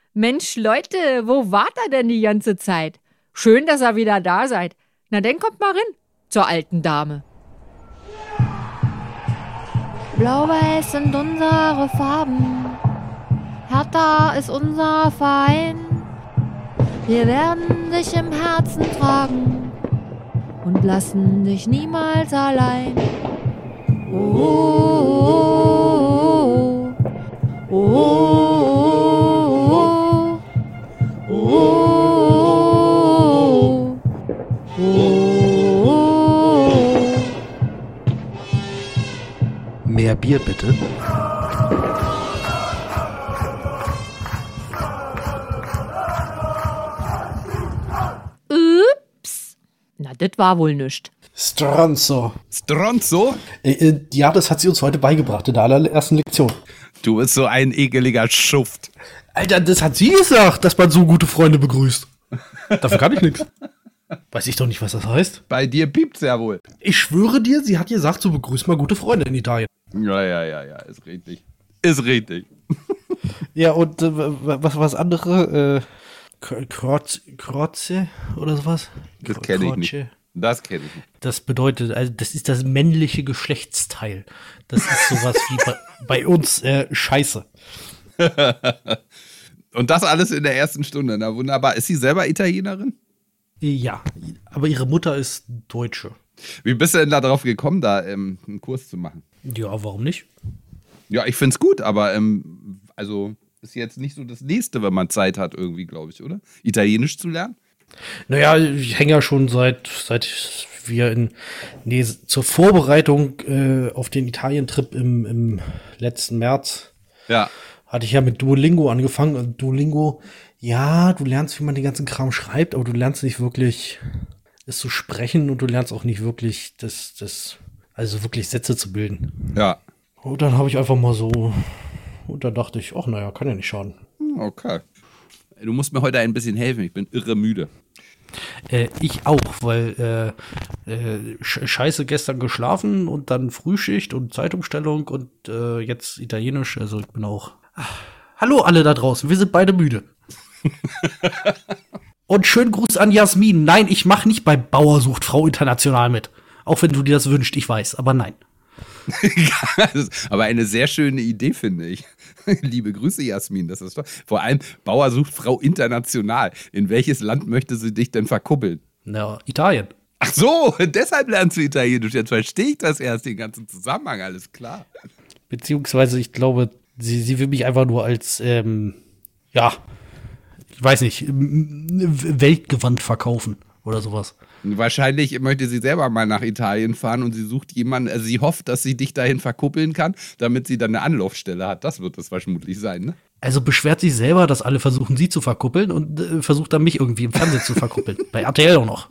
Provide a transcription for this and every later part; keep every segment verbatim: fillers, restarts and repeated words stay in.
Mensch, Leute, wo wart ihr denn die ganze Zeit? Schön, dass ihr wieder da seid. Na, dann kommt mal rein zur alten Dame. Blau-Weiß sind unsere Farben, Hertha ist unser Verein. Wir werden dich im Herzen tragen und lassen dich niemals allein. Oh, oh, oh, oh, oh, oh, oh, oh. Mehr Bier bitte. Ups. Na, das war wohl nischt. Stronzo. Stronzo? Äh, äh, ja, das hat sie uns heute beigebracht in der allerersten Lektion. Du bist so ein ekeliger Schuft. Alter, das hat sie gesagt, dass man so gute Freunde begrüßt. Dafür kann ich nichts. Weiß ich doch nicht, was das heißt. Bei dir piept's ja wohl. Ich schwöre dir, sie hat gesagt, so begrüßt mal gute Freunde in Italien. Ja, ja, ja, ja, ist richtig. Ist richtig. Ja, und äh, was was andere? Äh, Kroze Kroze oder sowas? Das kenne ich nicht. Das kenne ich nicht. Das bedeutet, also das ist das männliche Geschlechtsteil. Das ist sowas wie bei, bei uns äh, Scheiße. Und das alles in der ersten Stunde. Na wunderbar. Ist sie selber Italienerin? Ja, aber ihre Mutter ist Deutsche. Wie bist du denn da drauf gekommen, da ähm, einen Kurs zu machen? Ja, warum nicht? Ja, ich find's gut, aber ähm, also ist jetzt nicht so das Nächste, wenn man Zeit hat irgendwie, glaube ich, oder? Italienisch zu lernen? Naja, ich hänge ja schon seit seit wir in nee, zur Vorbereitung äh, auf den Italien-Trip im, im letzten März Ja. hatte ich ja mit Duolingo angefangen. Und Duolingo, ja, du lernst, wie man den ganzen Kram schreibt, aber du lernst nicht wirklich es zu sprechen und du lernst auch nicht wirklich das, das, also wirklich Sätze zu bilden. Ja. Und dann habe ich einfach mal so, und dann dachte ich, ach naja, kann ja nicht schaden. Okay. Du musst mir heute ein bisschen helfen, ich bin irre müde. Äh, ich auch, weil äh, äh, scheiße gestern geschlafen und dann Frühschicht und Zeitumstellung und äh, jetzt Italienisch, also ich bin auch. Ach, hallo alle da draußen, wir sind beide müde. Und schönen Gruß an Jasmin. Nein, ich mache nicht bei Bauer sucht Frau international mit. Auch wenn du dir das wünschst, ich weiß, aber nein. Aber eine sehr schöne Idee, finde ich. Liebe Grüße, Jasmin, das ist toll. Vor allem, Bauer sucht Frau international. In welches Land möchte sie dich denn verkuppeln? Na, Italien. Ach so, deshalb lernst du Italienisch. Jetzt verstehe ich das erst, den ganzen Zusammenhang, alles klar. Beziehungsweise, ich glaube, sie, sie will mich einfach nur als, ähm, ja, ich weiß nicht, weltgewandt verkaufen oder sowas. Wahrscheinlich möchte sie selber mal nach Italien fahren und sie sucht jemanden, also sie hofft, dass sie dich dahin verkuppeln kann, damit sie dann eine Anlaufstelle hat. Das wird es vermutlich sein, ne? Also beschwert sich selber, dass alle versuchen, sie zu verkuppeln und äh, versucht dann mich irgendwie im Fernsehen zu verkuppeln. Bei R T L auch noch.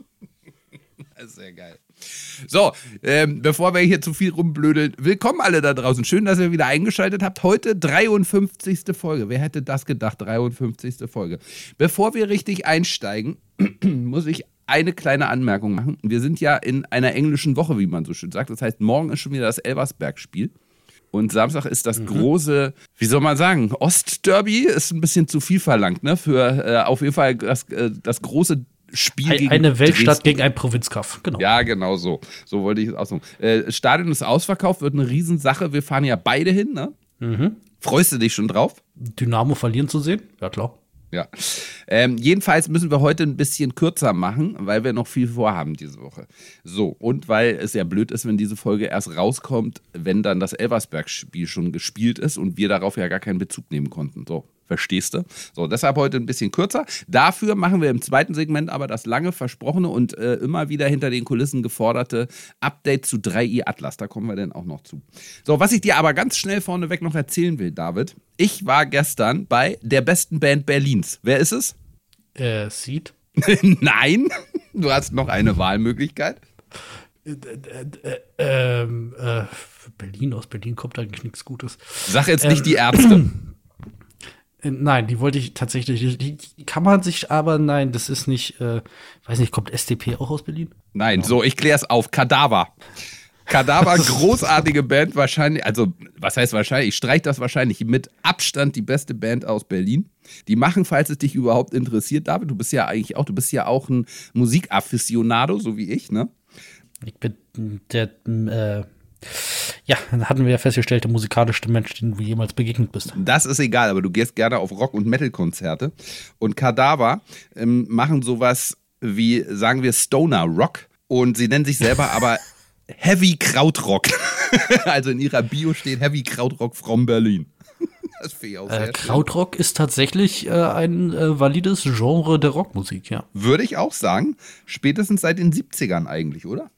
Das ist sehr geil. So, ähm, bevor wir hier zu viel rumblödeln, willkommen alle da draußen. Schön, dass ihr wieder eingeschaltet habt. Heute dreiundfünfzigste Folge. Wer hätte das gedacht? dreiundfünfzigste Folge. Bevor wir richtig einsteigen, muss ich eine kleine Anmerkung machen. Wir sind ja in einer englischen Woche, wie man so schön sagt. Das heißt, morgen ist schon wieder das Elversberg-Spiel. Und Samstag ist das mhm. große, wie soll man sagen, Ostderby ist ein bisschen zu viel verlangt, ne? Für äh, auf jeden Fall das, äh, das große Spiel ein, gegen eine Weltstadt Dresden. gegen ein Provinzkaff, genau. Ja, genau so. So wollte ich es ausdrücken. Äh, Stadion ist ausverkauft, wird eine Riesensache. Wir fahren ja beide hin, ne? Mhm. Freust du dich schon drauf? Dynamo verlieren zu sehen? Ja, klar. Ja. Ähm, jedenfalls müssen wir heute ein bisschen kürzer machen, weil wir noch viel vorhaben diese Woche. So, und weil es ja blöd ist, wenn diese Folge erst rauskommt, wenn dann das Elversberg-Spiel schon gespielt ist und wir darauf ja gar keinen Bezug nehmen konnten. So, verstehst du? So, deshalb heute ein bisschen kürzer. Dafür machen wir im zweiten Segment aber das lange versprochene und äh, immer wieder hinter den Kulissen geforderte Update zu drei i Atlas. Da kommen wir dann auch noch zu. So, was ich dir aber ganz schnell vorneweg noch erzählen will, David. Ich war gestern bei der besten Band Berlins. Wer ist es? Äh, Seed? Nein, du hast noch eine Wahlmöglichkeit. Äh, äh, äh, äh, Berlin, aus Berlin kommt eigentlich nichts Gutes. Sag jetzt ähm, nicht die Ärzte. Äh, nein, die wollte ich tatsächlich, die, die kann man sich, aber nein, das ist nicht, äh, weiß nicht, kommt S D P auch aus Berlin? Nein, so, ich klär's auf. Kadaver. Kadaver, großartige Band, wahrscheinlich, also was heißt wahrscheinlich, ich streiche das wahrscheinlich, mit Abstand die beste Band aus Berlin. Die machen, falls es dich überhaupt interessiert, David, du bist ja eigentlich auch, du bist ja auch ein Musikafficionado, so wie ich, ne? Ich bin der, äh, ja, dann hatten wir ja festgestellt, der musikalischste Mensch, den du jemals begegnet bist. Das ist egal, aber du gehst gerne auf Rock- und Metal-Konzerte. Und Kadaver ähm, machen sowas wie, sagen wir, Stoner Rock. Und sie nennen sich selber aber Heavy Krautrock. Also in ihrer Bio steht Heavy Krautrock from Berlin. Das finde ich auch sehr äh, Krautrock ist tatsächlich äh, ein äh, valides Genre der Rockmusik, ja. Würde ich auch sagen. Spätestens seit den siebzigern eigentlich, oder?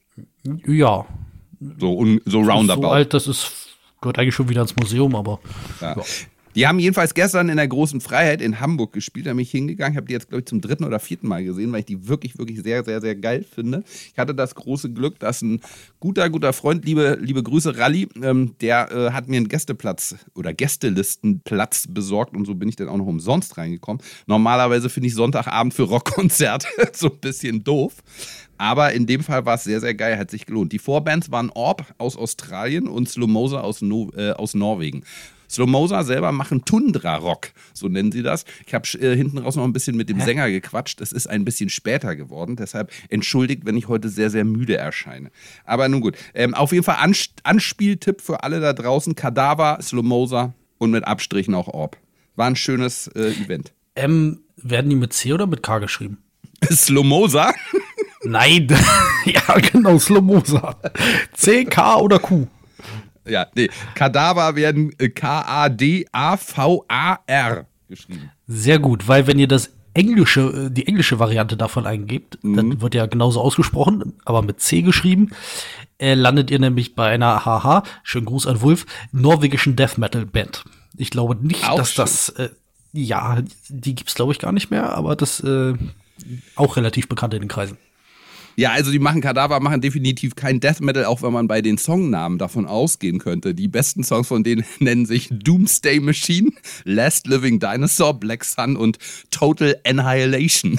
Ja. So, un, so roundabout. So alt, das ist, gehört eigentlich schon wieder ins Museum, aber ja. Ja. Die haben jedenfalls gestern in der Großen Freiheit in Hamburg gespielt. Da bin ich hingegangen. Ich habe die jetzt, glaube ich, zum dritten oder vierten Mal gesehen, weil ich die wirklich, wirklich sehr, sehr, sehr geil finde. Ich hatte das große Glück, dass ein guter, guter Freund, liebe, liebe Grüße, Ralli, ähm, der äh, hat mir einen Gästeplatz oder Gästelistenplatz besorgt und so bin ich dann auch noch umsonst reingekommen. Normalerweise finde ich Sonntagabend für Rockkonzerte so ein bisschen doof. Aber in dem Fall war es sehr, sehr geil, hat sich gelohnt. Die Vorbands waren Orb aus Australien und Slow Mosa aus, no äh, aus Norwegen. Slow Mosa selber machen Tundra-Rock, so nennen sie das. Ich habe äh, hinten raus noch ein bisschen mit dem Hä? Sänger gequatscht. Es ist ein bisschen später geworden, deshalb entschuldigt, wenn ich heute sehr, sehr müde erscheine. Aber nun gut, ähm, auf jeden Fall Ans- Anspieltipp für alle da draußen. Kadaver, Slow Mosa und mit Abstrichen auch Orb. War ein schönes äh, Event. Ähm, werden die mit C oder mit K geschrieben? Slow Mosa? Nein, ja genau, Slow Mosa. C, K oder Q? Ja, nee, Kadaver werden K A D A V A R geschrieben. Sehr gut, weil wenn ihr das englische, die englische Variante davon eingebt, mhm. dann wird ja genauso ausgesprochen, aber mit C geschrieben, äh, landet ihr nämlich bei einer, haha, schönen Gruß an Wulf, norwegischen Death Metal Band. Ich glaube nicht, auch dass schön. das, äh, ja, die gibt's glaube ich gar nicht mehr, aber das äh, auch relativ bekannt in den Kreisen. Ja, also die machen Kadaver, machen definitiv kein Death Metal, auch wenn man bei den Songnamen davon ausgehen könnte. Die besten Songs von denen nennen sich Doomsday Machine, Last Living Dinosaur, Black Sun und Total Annihilation.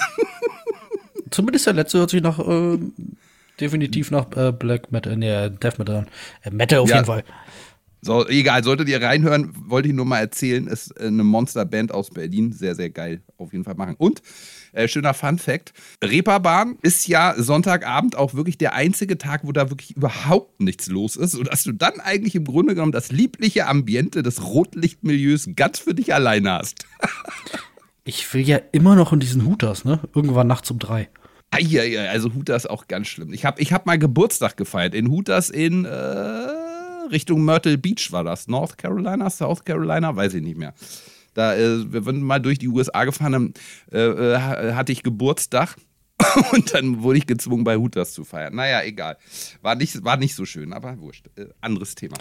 Zumindest der letzte hört sich nach, äh, definitiv nach äh, Black Metal, nee, Death Metal an. Äh, Metal auf ja. jeden Fall. So, egal, solltet ihr reinhören, wollte ich nur mal erzählen, ist eine Monsterband aus Berlin, sehr, sehr geil, auf jeden Fall machen. Und, äh, schöner Fun-Fact, Reeperbahn ist ja Sonntagabend auch wirklich der einzige Tag, wo da wirklich überhaupt nichts los ist, sodass du dann eigentlich im Grunde genommen das liebliche Ambiente des Rotlichtmilieus ganz für dich alleine hast. Ich will ja immer noch in diesen Hooters, ne? Irgendwann nachts um drei. Eieiei, also Hooters auch ganz schlimm. Ich habe ich hab mal Geburtstag gefeiert in Hooters in, äh, Richtung Myrtle Beach war das. North Carolina, South Carolina, weiß ich nicht mehr. Da, äh, wir sind mal durch die U S A gefahren, äh, äh, hatte ich Geburtstag und dann wurde ich gezwungen, bei Hooters zu feiern. Naja, egal. War nicht, war nicht so schön, aber wurscht. Äh, anderes Thema.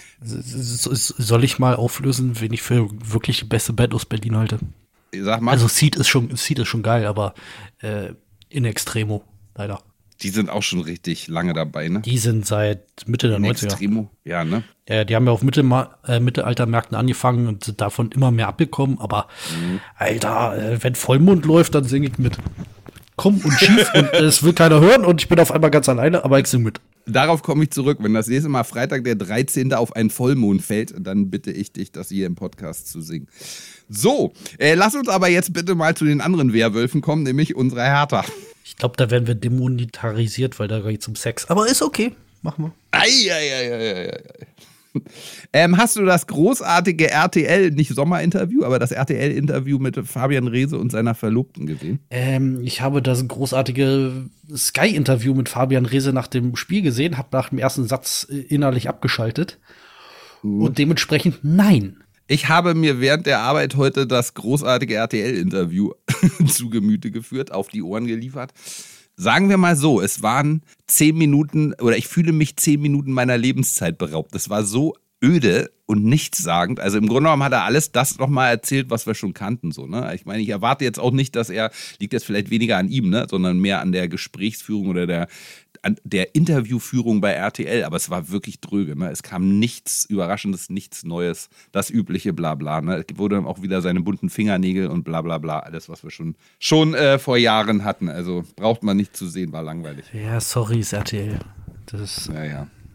Soll ich mal auflösen, wen ich für wirklich die beste Band aus Berlin halte? Sag mal. Also Seed ist schon, Seed ist schon geil, aber äh, in extremo, leider. Die sind auch schon richtig lange dabei, ne? Die sind seit Mitte der neunziger. Extremo, ja, ne? Ja, die haben ja auf Mittelma- äh, Mittelaltermärkten angefangen und sind davon immer mehr abgekommen. Aber, mhm. Alter, äh, wenn Vollmond läuft, dann singe ich mit. Komm und schief und äh, es will keiner hören und ich bin auf einmal ganz alleine, aber ich singe mit. Darauf komme ich zurück. Wenn das nächste Mal Freitag der dreizehnte auf einen Vollmond fällt, dann bitte ich dich, das hier im Podcast zu singen. So, äh, lass uns aber jetzt bitte mal zu den anderen Werwölfen kommen, nämlich unserer Hertha. Ich glaube, da werden wir demonetarisiert, weil da geht es um Sex. Aber ist okay. Machen wir. Eieieiei. Ähm, hast du das großartige R T L, nicht Sommerinterview, aber das R T L-Interview mit Fabian Reese und seiner Verlobten gesehen? Ähm, ich habe das großartige Sky-Interview mit Fabian Reese nach dem Spiel gesehen, habe nach dem ersten Satz innerlich abgeschaltet. Gut. Und dementsprechend nein. Ich habe mir während der Arbeit heute das großartige R T L-Interview zu Gemüte geführt, auf die Ohren geliefert. Sagen wir mal so, es waren zehn Minuten, oder ich fühle mich zehn Minuten meiner Lebenszeit beraubt. Das war so öde und nichtssagend. Also im Grunde genommen hat er alles das nochmal erzählt, was wir schon kannten. So, ne? Ich meine, ich erwarte jetzt auch nicht, dass er, liegt jetzt vielleicht weniger an ihm, ne? sondern mehr an der Gesprächsführung oder der, an der Interviewführung bei R T L. Aber es war wirklich dröge. Ne? Es kam nichts Überraschendes, nichts Neues, das übliche Blabla. Ne? Es wurde dann auch wieder seine bunten Fingernägel und Blablabla, bla, bla, alles, was wir schon, schon äh, vor Jahren hatten. Also braucht man nicht zu sehen, war langweilig. Ja, sorry, ist R T L. Das ist ja, ja.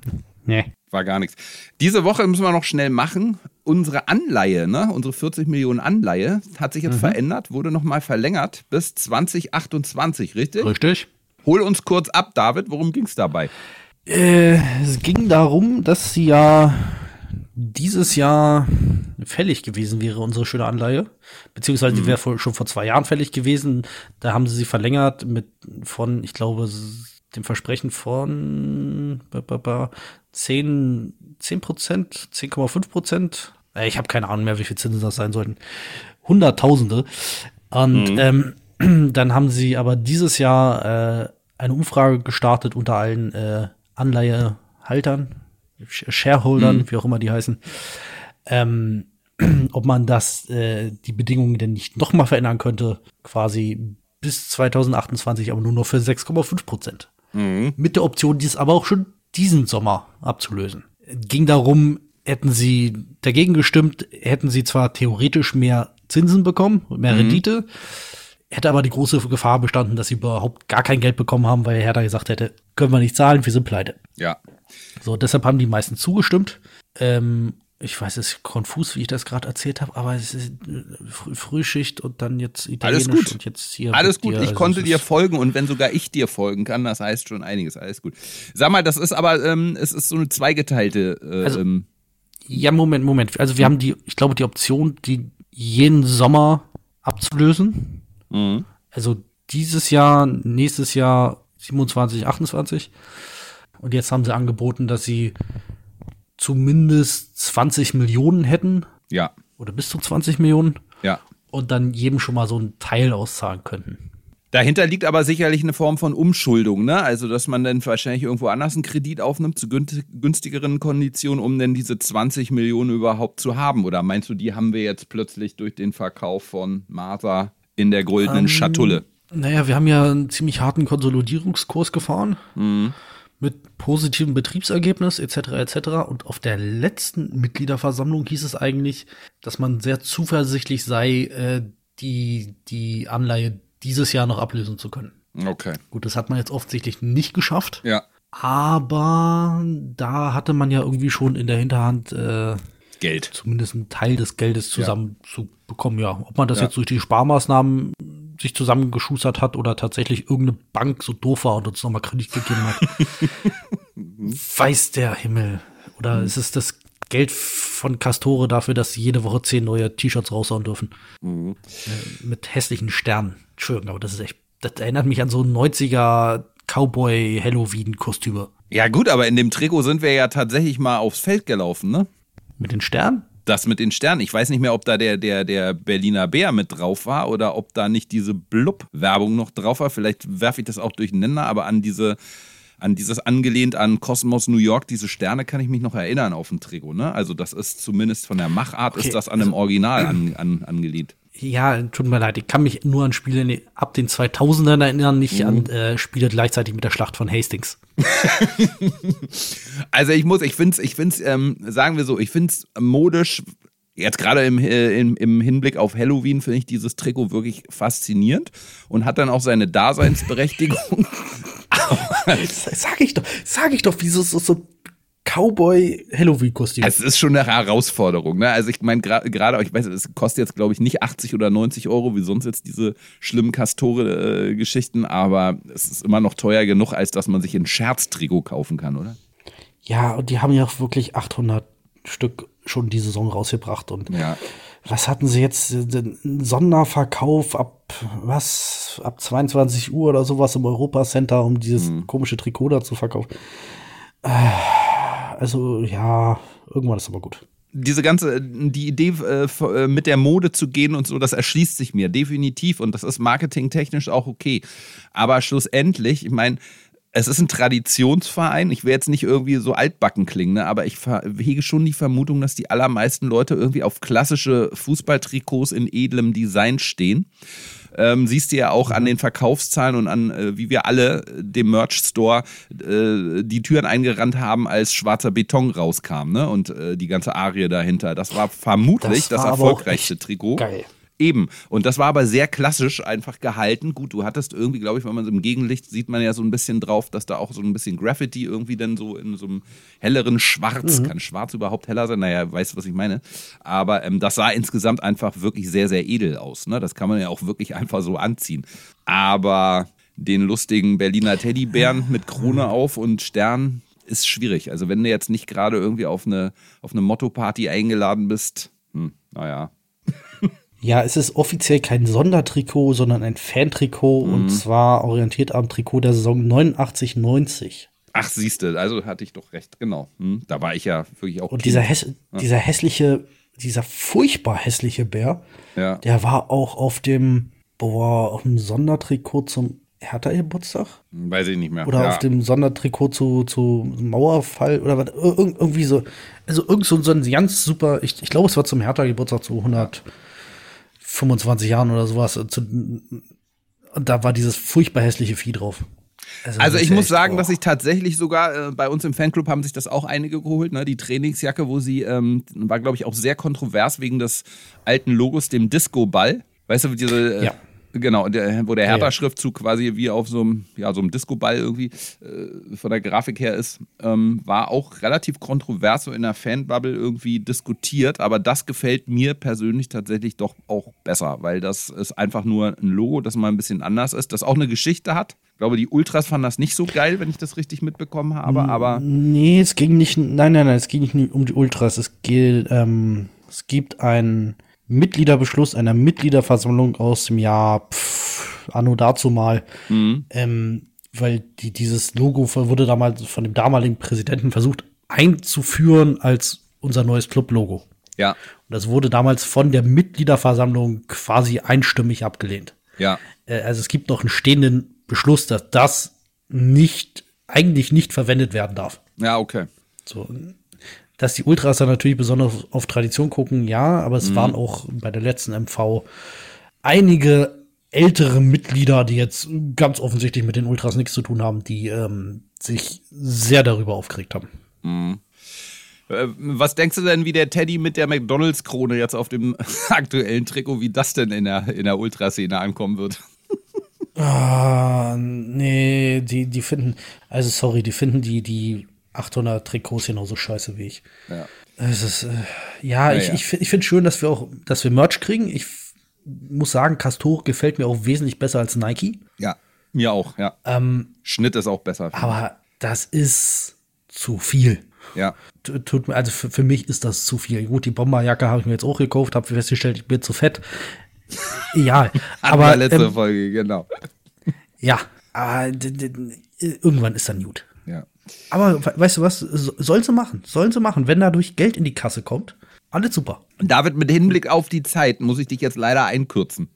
Nee. War gar nichts. Diese Woche müssen wir noch schnell machen. Unsere Anleihe, ne, unsere vierzig Millionen Anleihe, hat sich jetzt mhm. verändert, wurde nochmal verlängert bis zwanzig achtundzwanzig, richtig? Richtig. Hol uns kurz ab, David, worum ging es dabei? Äh, es ging darum, dass sie ja dieses Jahr fällig gewesen wäre, unsere schöne Anleihe. Beziehungsweise die wäre mhm. schon vor zwei Jahren fällig gewesen. Da haben sie sie verlängert mit von, ich glaube, dem Versprechen von zehn Prozent, zehn Komma fünf Prozent. Ich habe keine Ahnung mehr, wie viel Zinsen das sein sollten. Hunderttausende. Und mhm. ähm, dann haben sie aber dieses Jahr äh, eine Umfrage gestartet unter allen äh, Anleihehaltern, Shareholdern, mhm. wie auch immer die heißen, ähm, ob man das, äh, die Bedingungen denn nicht nochmal verändern könnte, quasi bis zwanzig achtundzwanzig, aber nur noch für sechs Komma fünf Prozent. Mhm. Mit der Option, dies aber auch schon diesen Sommer abzulösen. Ging darum, hätten sie dagegen gestimmt, hätten sie zwar theoretisch mehr Zinsen bekommen, mehr mhm. Rendite, hätte aber die große Gefahr bestanden, dass sie überhaupt gar kein Geld bekommen haben, weil Hertha gesagt hätte, können wir nicht zahlen, wir sind pleite. Ja. So, deshalb haben die meisten zugestimmt. Ähm, ich weiß, es ist konfus, wie ich das gerade erzählt habe, aber es ist Früh Frühschicht und dann jetzt Italienisch. Alles gut. Und jetzt hier. Alles gut, dir, ich also konnte dir folgen und wenn sogar ich dir folgen kann, das heißt schon einiges. Alles gut. Sag mal, das ist aber, ähm, es ist so eine zweigeteilte. Äh, also, ähm, ja, Moment, Moment. Also wir haben die, ich glaube, die Option, die jeden Sommer abzulösen. Mhm. Also dieses Jahr, nächstes Jahr siebenundzwanzig, achtundzwanzig. Und jetzt haben sie angeboten, dass sie zumindest zwanzig Millionen hätten. Ja. Oder bis zu zwanzig Millionen. Ja. Und dann jedem schon mal so einen Teil auszahlen könnten. Dahinter liegt aber sicherlich eine Form von Umschuldung, ne? Also, dass man dann wahrscheinlich irgendwo anders einen Kredit aufnimmt zu günstigeren Konditionen, um dann diese zwanzig Millionen überhaupt zu haben. Oder meinst du, die haben wir jetzt plötzlich durch den Verkauf von Martha in der goldenen ähm, Schatulle? Naja, wir haben ja einen ziemlich harten Konsolidierungskurs gefahren. Mhm. Mit positivem Betriebsergebnis et cetera et cetera. Und auf der letzten Mitgliederversammlung hieß es eigentlich, dass man sehr zuversichtlich sei, äh, die, die Anleihe dieses Jahr noch ablösen zu können. Okay. Gut, das hat man jetzt offensichtlich nicht geschafft. Ja. Aber da hatte man ja irgendwie schon in der Hinterhand äh, Geld. Zumindest einen Teil des Geldes zusammen ja. zu bekommen. Ja, ob man das ja. jetzt durch die Sparmaßnahmen sich zusammengeschustert hat oder tatsächlich irgendeine Bank so doof war und uns nochmal Kredit gegeben hat. Weiß der Himmel. Oder mhm. ist es das Geld von Castore dafür, dass sie jede Woche zehn neue T-Shirts raushauen dürfen? Mhm. Äh, mit hässlichen Sternen. Entschuldigung, aber das ist echt, das erinnert mich an so neunziger Cowboy-Halloween-Kostüme. Ja gut, aber in dem Trikot sind wir ja tatsächlich mal aufs Feld gelaufen, ne? Mit den Sternen? Das mit den Sternen. Ich weiß nicht mehr, ob da der, der, der Berliner Bär mit drauf war oder ob da nicht diese Blub-Werbung noch drauf war. Vielleicht werfe ich das auch durcheinander, aber an diese, an dieses angelehnt an Cosmos New York, diese Sterne kann ich mich noch erinnern auf dem Trikot, ne? Also das ist zumindest von der Machart okay. ist das an einem Original an, an, angelehnt. Ja, tut mir leid, ich kann mich nur an Spiele ab den zweitausendern erinnern, nicht mhm. an äh, Spiele gleichzeitig mit der Schlacht von Hastings. Also ich muss, ich finde es, ich find's, ähm, sagen wir so, ich finde es modisch, jetzt gerade im, äh, im, im Hinblick auf Halloween finde ich dieses Trikot wirklich faszinierend und hat dann auch seine Daseinsberechtigung. sag ich doch, sag ich doch, wieso so, so Cowboy-Halloween-Kostüm. Es ist schon eine Herausforderung, ne? Also ich meine, gerade, gra- ich weiß, es kostet jetzt, glaube ich, nicht achtzig oder neunzig Euro, wie sonst jetzt diese schlimmen Castore-Geschichten, aber es ist immer noch teuer genug, als dass man sich ein Scherztrikot kaufen kann, oder? Ja, und die haben ja auch wirklich achthundert Stück schon die Saison rausgebracht. Und ja. was hatten sie jetzt? Einen Sonderverkauf ab, was? Ab zweiundzwanzig Uhr oder sowas im Europacenter, um dieses hm. komische Trikot da zu verkaufen. Äh, Also, ja, irgendwann ist aber gut. Diese ganze, die Idee äh, mit der Mode zu gehen und so, das erschließt sich mir definitiv und das ist marketingtechnisch auch okay. Aber schlussendlich, ich meine, es ist ein Traditionsverein. Ich will jetzt nicht irgendwie so altbacken klingen, ne? Aber ich hege schon die Vermutung, dass die allermeisten Leute irgendwie auf klassische Fußballtrikots in edlem Design stehen. Ähm, siehst du ja auch an den Verkaufszahlen und an, äh, wie wir alle dem Merch-Store äh, die Türen eingerannt haben, als schwarzer Beton rauskam, ne? Und äh, die ganze Arie dahinter. Das war vermutlich das, war das erfolgreichste Trikot. Geil. Eben. Und das war aber sehr klassisch einfach gehalten. Gut, du hattest irgendwie, glaube ich, wenn man so im Gegenlicht sieht man ja so ein bisschen drauf, dass da auch so ein bisschen Graffiti irgendwie dann so in so einem helleren Schwarz, mhm. kann Schwarz überhaupt heller sein? Naja, weißt du, was ich meine? Aber ähm, das sah insgesamt einfach wirklich sehr, sehr edel aus. Ne? Das kann man ja auch wirklich einfach so anziehen. Aber den lustigen Berliner Teddybären mit Krone auf und Stern ist schwierig. Also wenn du jetzt nicht gerade irgendwie auf eine, auf eine Motto-Party eingeladen bist, hm, naja. Ja, es ist offiziell kein Sondertrikot, sondern ein Fantrikot mhm. und zwar orientiert am Trikot der Saison neunundachtzig neunzig. Ach, siehste, also hatte ich doch recht, genau. Hm, da war ich ja wirklich auch. Und dieser, häss- ja. dieser hässliche, dieser furchtbar hässliche Bär, ja. der war auch auf dem, boah, auf dem Sondertrikot zum Hertha-Geburtstag? Weiß ich nicht mehr. Oder ja. auf dem Sondertrikot zu, zu Mauerfall oder was, Ir- irgendwie so. Also irgend so, so ein ganz super, ich, ich glaube, es war zum Hertha-Geburtstag zu hundertfünfundzwanzig Jahren oder sowas. Zu, und da war dieses furchtbar hässliche Vieh drauf. Also, also ich muss sagen, boah. dass ich tatsächlich sogar, äh, bei uns im Fanclub haben sich das auch einige geholt, ne? Die Trainingsjacke, wo sie, ähm, war glaube ich auch sehr kontrovers wegen des alten Logos, dem Disco-Ball. Weißt du, diese, äh, ja. Genau, der, wo der Hertha-Schriftzug quasi wie auf so einem, ja, so einem Disco-Ball irgendwie äh, von der Grafik her ist, ähm, war auch relativ kontrovers so in der Fanbubble irgendwie diskutiert, aber das gefällt mir persönlich tatsächlich doch auch besser, weil das ist einfach nur ein Logo, das mal ein bisschen anders ist, das auch eine Geschichte hat. Ich glaube, die Ultras fanden das nicht so geil, wenn ich das richtig mitbekommen habe, aber... Nee, es ging nicht, nein, nein, nein, es ging nicht um die Ultras, es geht, ähm, es gibt ein Mitgliederbeschluss einer Mitgliederversammlung aus dem Jahr pff, anno dazu mal, mhm. ähm, weil die, dieses Logo wurde damals von dem damaligen Präsidenten versucht einzuführen als unser neues Club-Logo. Ja. Und das wurde damals von der Mitgliederversammlung quasi einstimmig abgelehnt. Ja. Äh, also es gibt noch einen stehenden Beschluss, dass das nicht, eigentlich nicht verwendet werden darf. Ja, okay. So. Dass die Ultras da natürlich besonders auf Tradition gucken, ja, aber es mhm. waren auch bei der letzten M V einige ältere Mitglieder, die jetzt ganz offensichtlich mit den Ultras nichts zu tun haben, die ähm, sich sehr darüber aufgeregt haben. Mhm. Was denkst du denn, wie der Teddy mit der McDonalds-Krone jetzt auf dem aktuellen Trikot, wie das denn in der, in der Ultraszene ankommen wird? Ah, nee, die, die finden, also sorry, die finden die, die achthundert Trikots genauso scheiße wie ich. Ja. Es ist, äh, ja, ja, ich, ja. ich, ich finde schön, dass wir auch, dass wir Merch kriegen. Ich f- muss sagen, Castor gefällt mir auch wesentlich besser als Nike. Ja, mir auch, ja. Ähm, Schnitt ist auch besser. aber das ist zu viel. Ja. Tut mir, also für, für mich ist das zu viel. Gut, die Bomberjacke habe ich mir jetzt auch gekauft, habe festgestellt, ich bin zu fett. Ja, aber letzte ähm, Folge, genau. Ja, aber d- d- irgendwann ist dann gut. Ja. Aber weißt du was, so- sollen sie machen, sollen sie machen, wenn dadurch Geld in die Kasse kommt, alles super. David, mit Hinblick auf die Zeit muss ich dich jetzt leider einkürzen.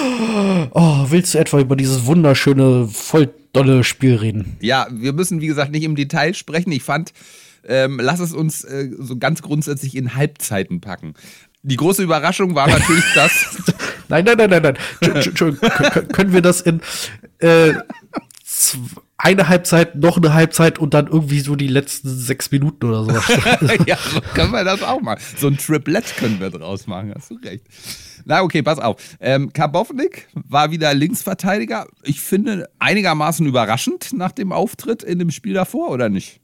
Oh, willst du etwa über dieses wunderschöne, voll dolle Spiel reden? Ja, wir müssen, wie gesagt, nicht im Detail sprechen. Ich fand, ähm, lass es uns äh, so ganz grundsätzlich in Halbzeiten packen. Die große Überraschung war natürlich das. Nein, nein, nein, nein, nein. Entschuldigung, Kön- können wir das in äh, zw- eine Halbzeit, noch eine Halbzeit und dann irgendwie so die letzten sechs Minuten oder sowas? Ja, so können wir das auch machen. So ein Triplett können wir draus machen, hast du recht. Na okay, pass auf. Ähm, Karbovnik war wieder Linksverteidiger. Ich finde einigermaßen überraschend nach dem Auftritt in dem Spiel davor, oder nicht?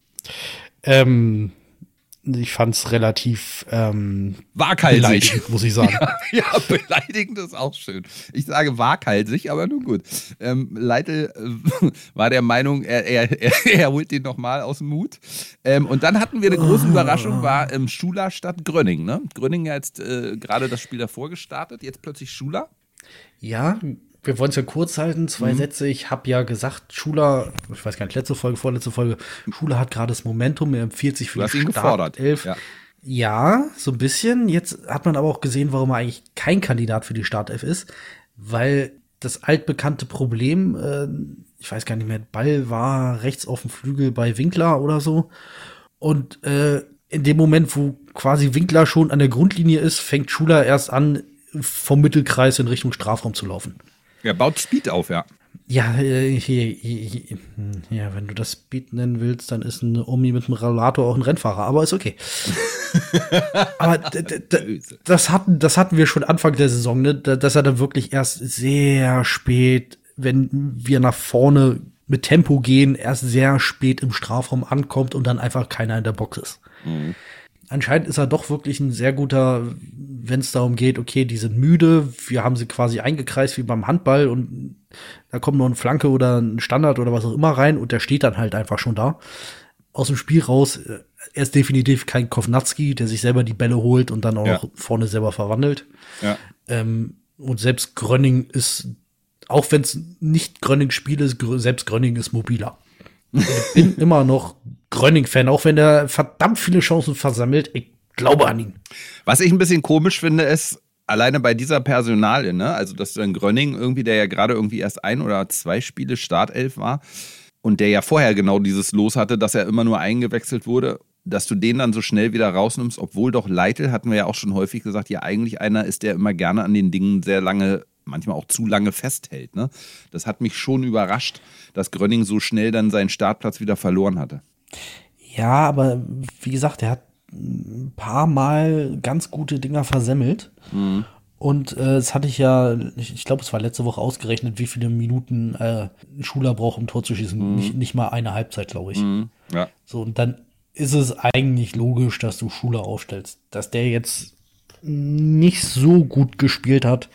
ähm, ich fand's relativ ähm, Waghalsig, beleidigend, muss ich sagen. Ja, ja, beleidigend ist auch schön. Ich sage waghalsig, aber nun gut. Ähm, Leitl äh, war der Meinung, er, er, er, er holt den nochmal aus dem Mut. Ähm, und dann hatten wir eine große Überraschung, war ähm, Schuler statt Grönning. Ne? Grönning hat jetzt äh, gerade das Spiel davor gestartet, jetzt plötzlich Schuler. Ja, wir wollen es ja kurz halten. Zwei Mhm. Sätze. Ich habe ja gesagt, Schuler, ich weiß gar nicht, letzte Folge, vorletzte Folge, Schuler hat gerade das Momentum, er empfiehlt sich für Du hast die ihn gefordert. Startelf. Ja. Ja, so ein bisschen. Jetzt hat man aber auch gesehen, warum er eigentlich kein Kandidat für die Startelf ist, weil das altbekannte Problem, äh, ich weiß gar nicht mehr, Ball war rechts auf dem Flügel bei Winkler oder so. Und äh, in dem Moment, wo quasi Winkler schon an der Grundlinie ist, fängt Schuler erst an, vom Mittelkreis in Richtung Strafraum zu laufen. Er baut Speed auf, ja. Ja, äh, hier, hier, ja, wenn du das Speed nennen willst, dann ist ein Omi mit einem Rollator auch ein Rennfahrer, aber ist okay. Aber d- d- d- das hatten, das hatten wir schon Anfang der Saison, ne? Dass er dann wirklich erst sehr spät, wenn wir nach vorne mit Tempo gehen, erst sehr spät im Strafraum ankommt und dann einfach keiner in der Box ist. Mhm. Anscheinend ist er doch wirklich ein sehr guter, wenn es darum geht, okay, die sind müde, wir haben sie quasi eingekreist wie beim Handball und da kommt noch eine Flanke oder ein Standard oder was auch immer rein und der steht dann halt einfach schon da. Aus dem Spiel raus, er ist definitiv kein Kovnatski, der sich selber die Bälle holt und dann auch ja. noch vorne selber verwandelt. Ja. Ähm, und selbst Grönning ist, auch wenn es nicht Grönning Spiel ist, selbst Grönning ist mobiler. Ich bin immer noch Grönning-Fan, auch wenn er verdammt viele Chancen versammelt. Ich glaube an ihn. Was ich ein bisschen komisch finde, ist, alleine bei dieser Personalie, ne, also dass dann Grönning irgendwie, der ja gerade irgendwie erst ein oder zwei Spiele Startelf war und der ja vorher genau dieses Los hatte, dass er immer nur eingewechselt wurde, dass du den dann so schnell wieder rausnimmst, obwohl doch Leitl, hatten wir ja auch schon häufig gesagt, ja eigentlich einer ist, der immer gerne an den Dingen sehr lange, manchmal auch zu lange festhält. Ne? Das hat mich schon überrascht, dass Grönning so schnell dann seinen Startplatz wieder verloren hatte. Ja, aber wie gesagt, er hat ein paar Mal ganz gute Dinger versemmelt. Mhm. Und äh, das hatte ich ja, ich, ich glaube, es war letzte Woche ausgerechnet, wie viele Minuten äh, Schuler braucht, um Tor zu schießen. Mhm. Nicht, nicht mal eine Halbzeit, glaube ich. Mhm. Ja. So, und dann ist es eigentlich logisch, dass du Schuler aufstellst. Dass der jetzt nicht so gut gespielt hat,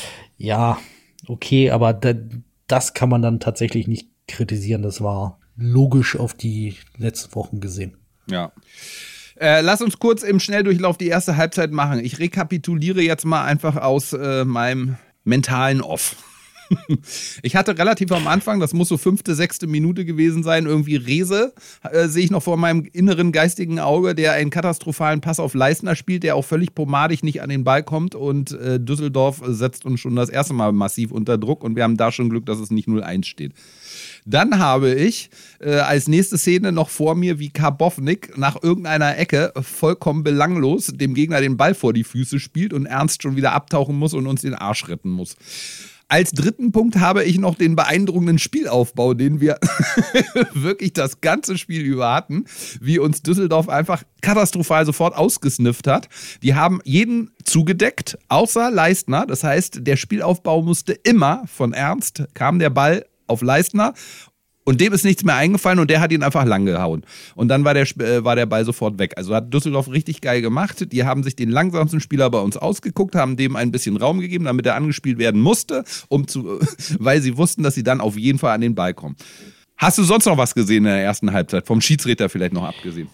ja, okay, aber da, das kann man dann tatsächlich nicht kritisieren. Das war logisch auf die letzten Wochen gesehen. Ja. Äh, lass uns kurz im Schnelldurchlauf die erste Halbzeit machen. Ich rekapituliere jetzt mal einfach aus äh, meinem mentalen Off. Ich hatte relativ am Anfang, das muss so fünfte, sechste Minute gewesen sein, irgendwie Rehse, äh, sehe ich noch vor meinem inneren geistigen Auge, der einen katastrophalen Pass auf Leistner spielt, der auch völlig pomadig nicht an den Ball kommt und äh, Düsseldorf setzt uns schon das erste Mal massiv unter Druck und wir haben da schon Glück, dass es nicht null eins steht. Dann habe ich äh, als nächste Szene noch vor mir, wie Karbovnik nach irgendeiner Ecke vollkommen belanglos dem Gegner den Ball vor die Füße spielt und Ernst schon wieder abtauchen muss und uns den Arsch retten muss. Als dritten Punkt habe ich noch den beeindruckenden Spielaufbau, den wir wirklich das ganze Spiel über hatten, wie uns Düsseldorf einfach katastrophal sofort ausgesnifft hat. Die haben jeden zugedeckt, außer Leistner. Das heißt, der Spielaufbau musste immer von Ernst, kam der Ball auf Leistner und dem ist nichts mehr eingefallen und der hat ihn einfach lang gehauen. Und dann war der, äh, war der Ball sofort weg. Also hat Düsseldorf richtig geil gemacht. Die haben sich den langsamsten Spieler bei uns ausgeguckt, haben dem ein bisschen Raum gegeben, damit er angespielt werden musste, um zu, weil sie wussten, dass sie dann auf jeden Fall an den Ball kommen. Hast du sonst noch was gesehen in der ersten Halbzeit? Vom Schiedsrichter vielleicht noch abgesehen?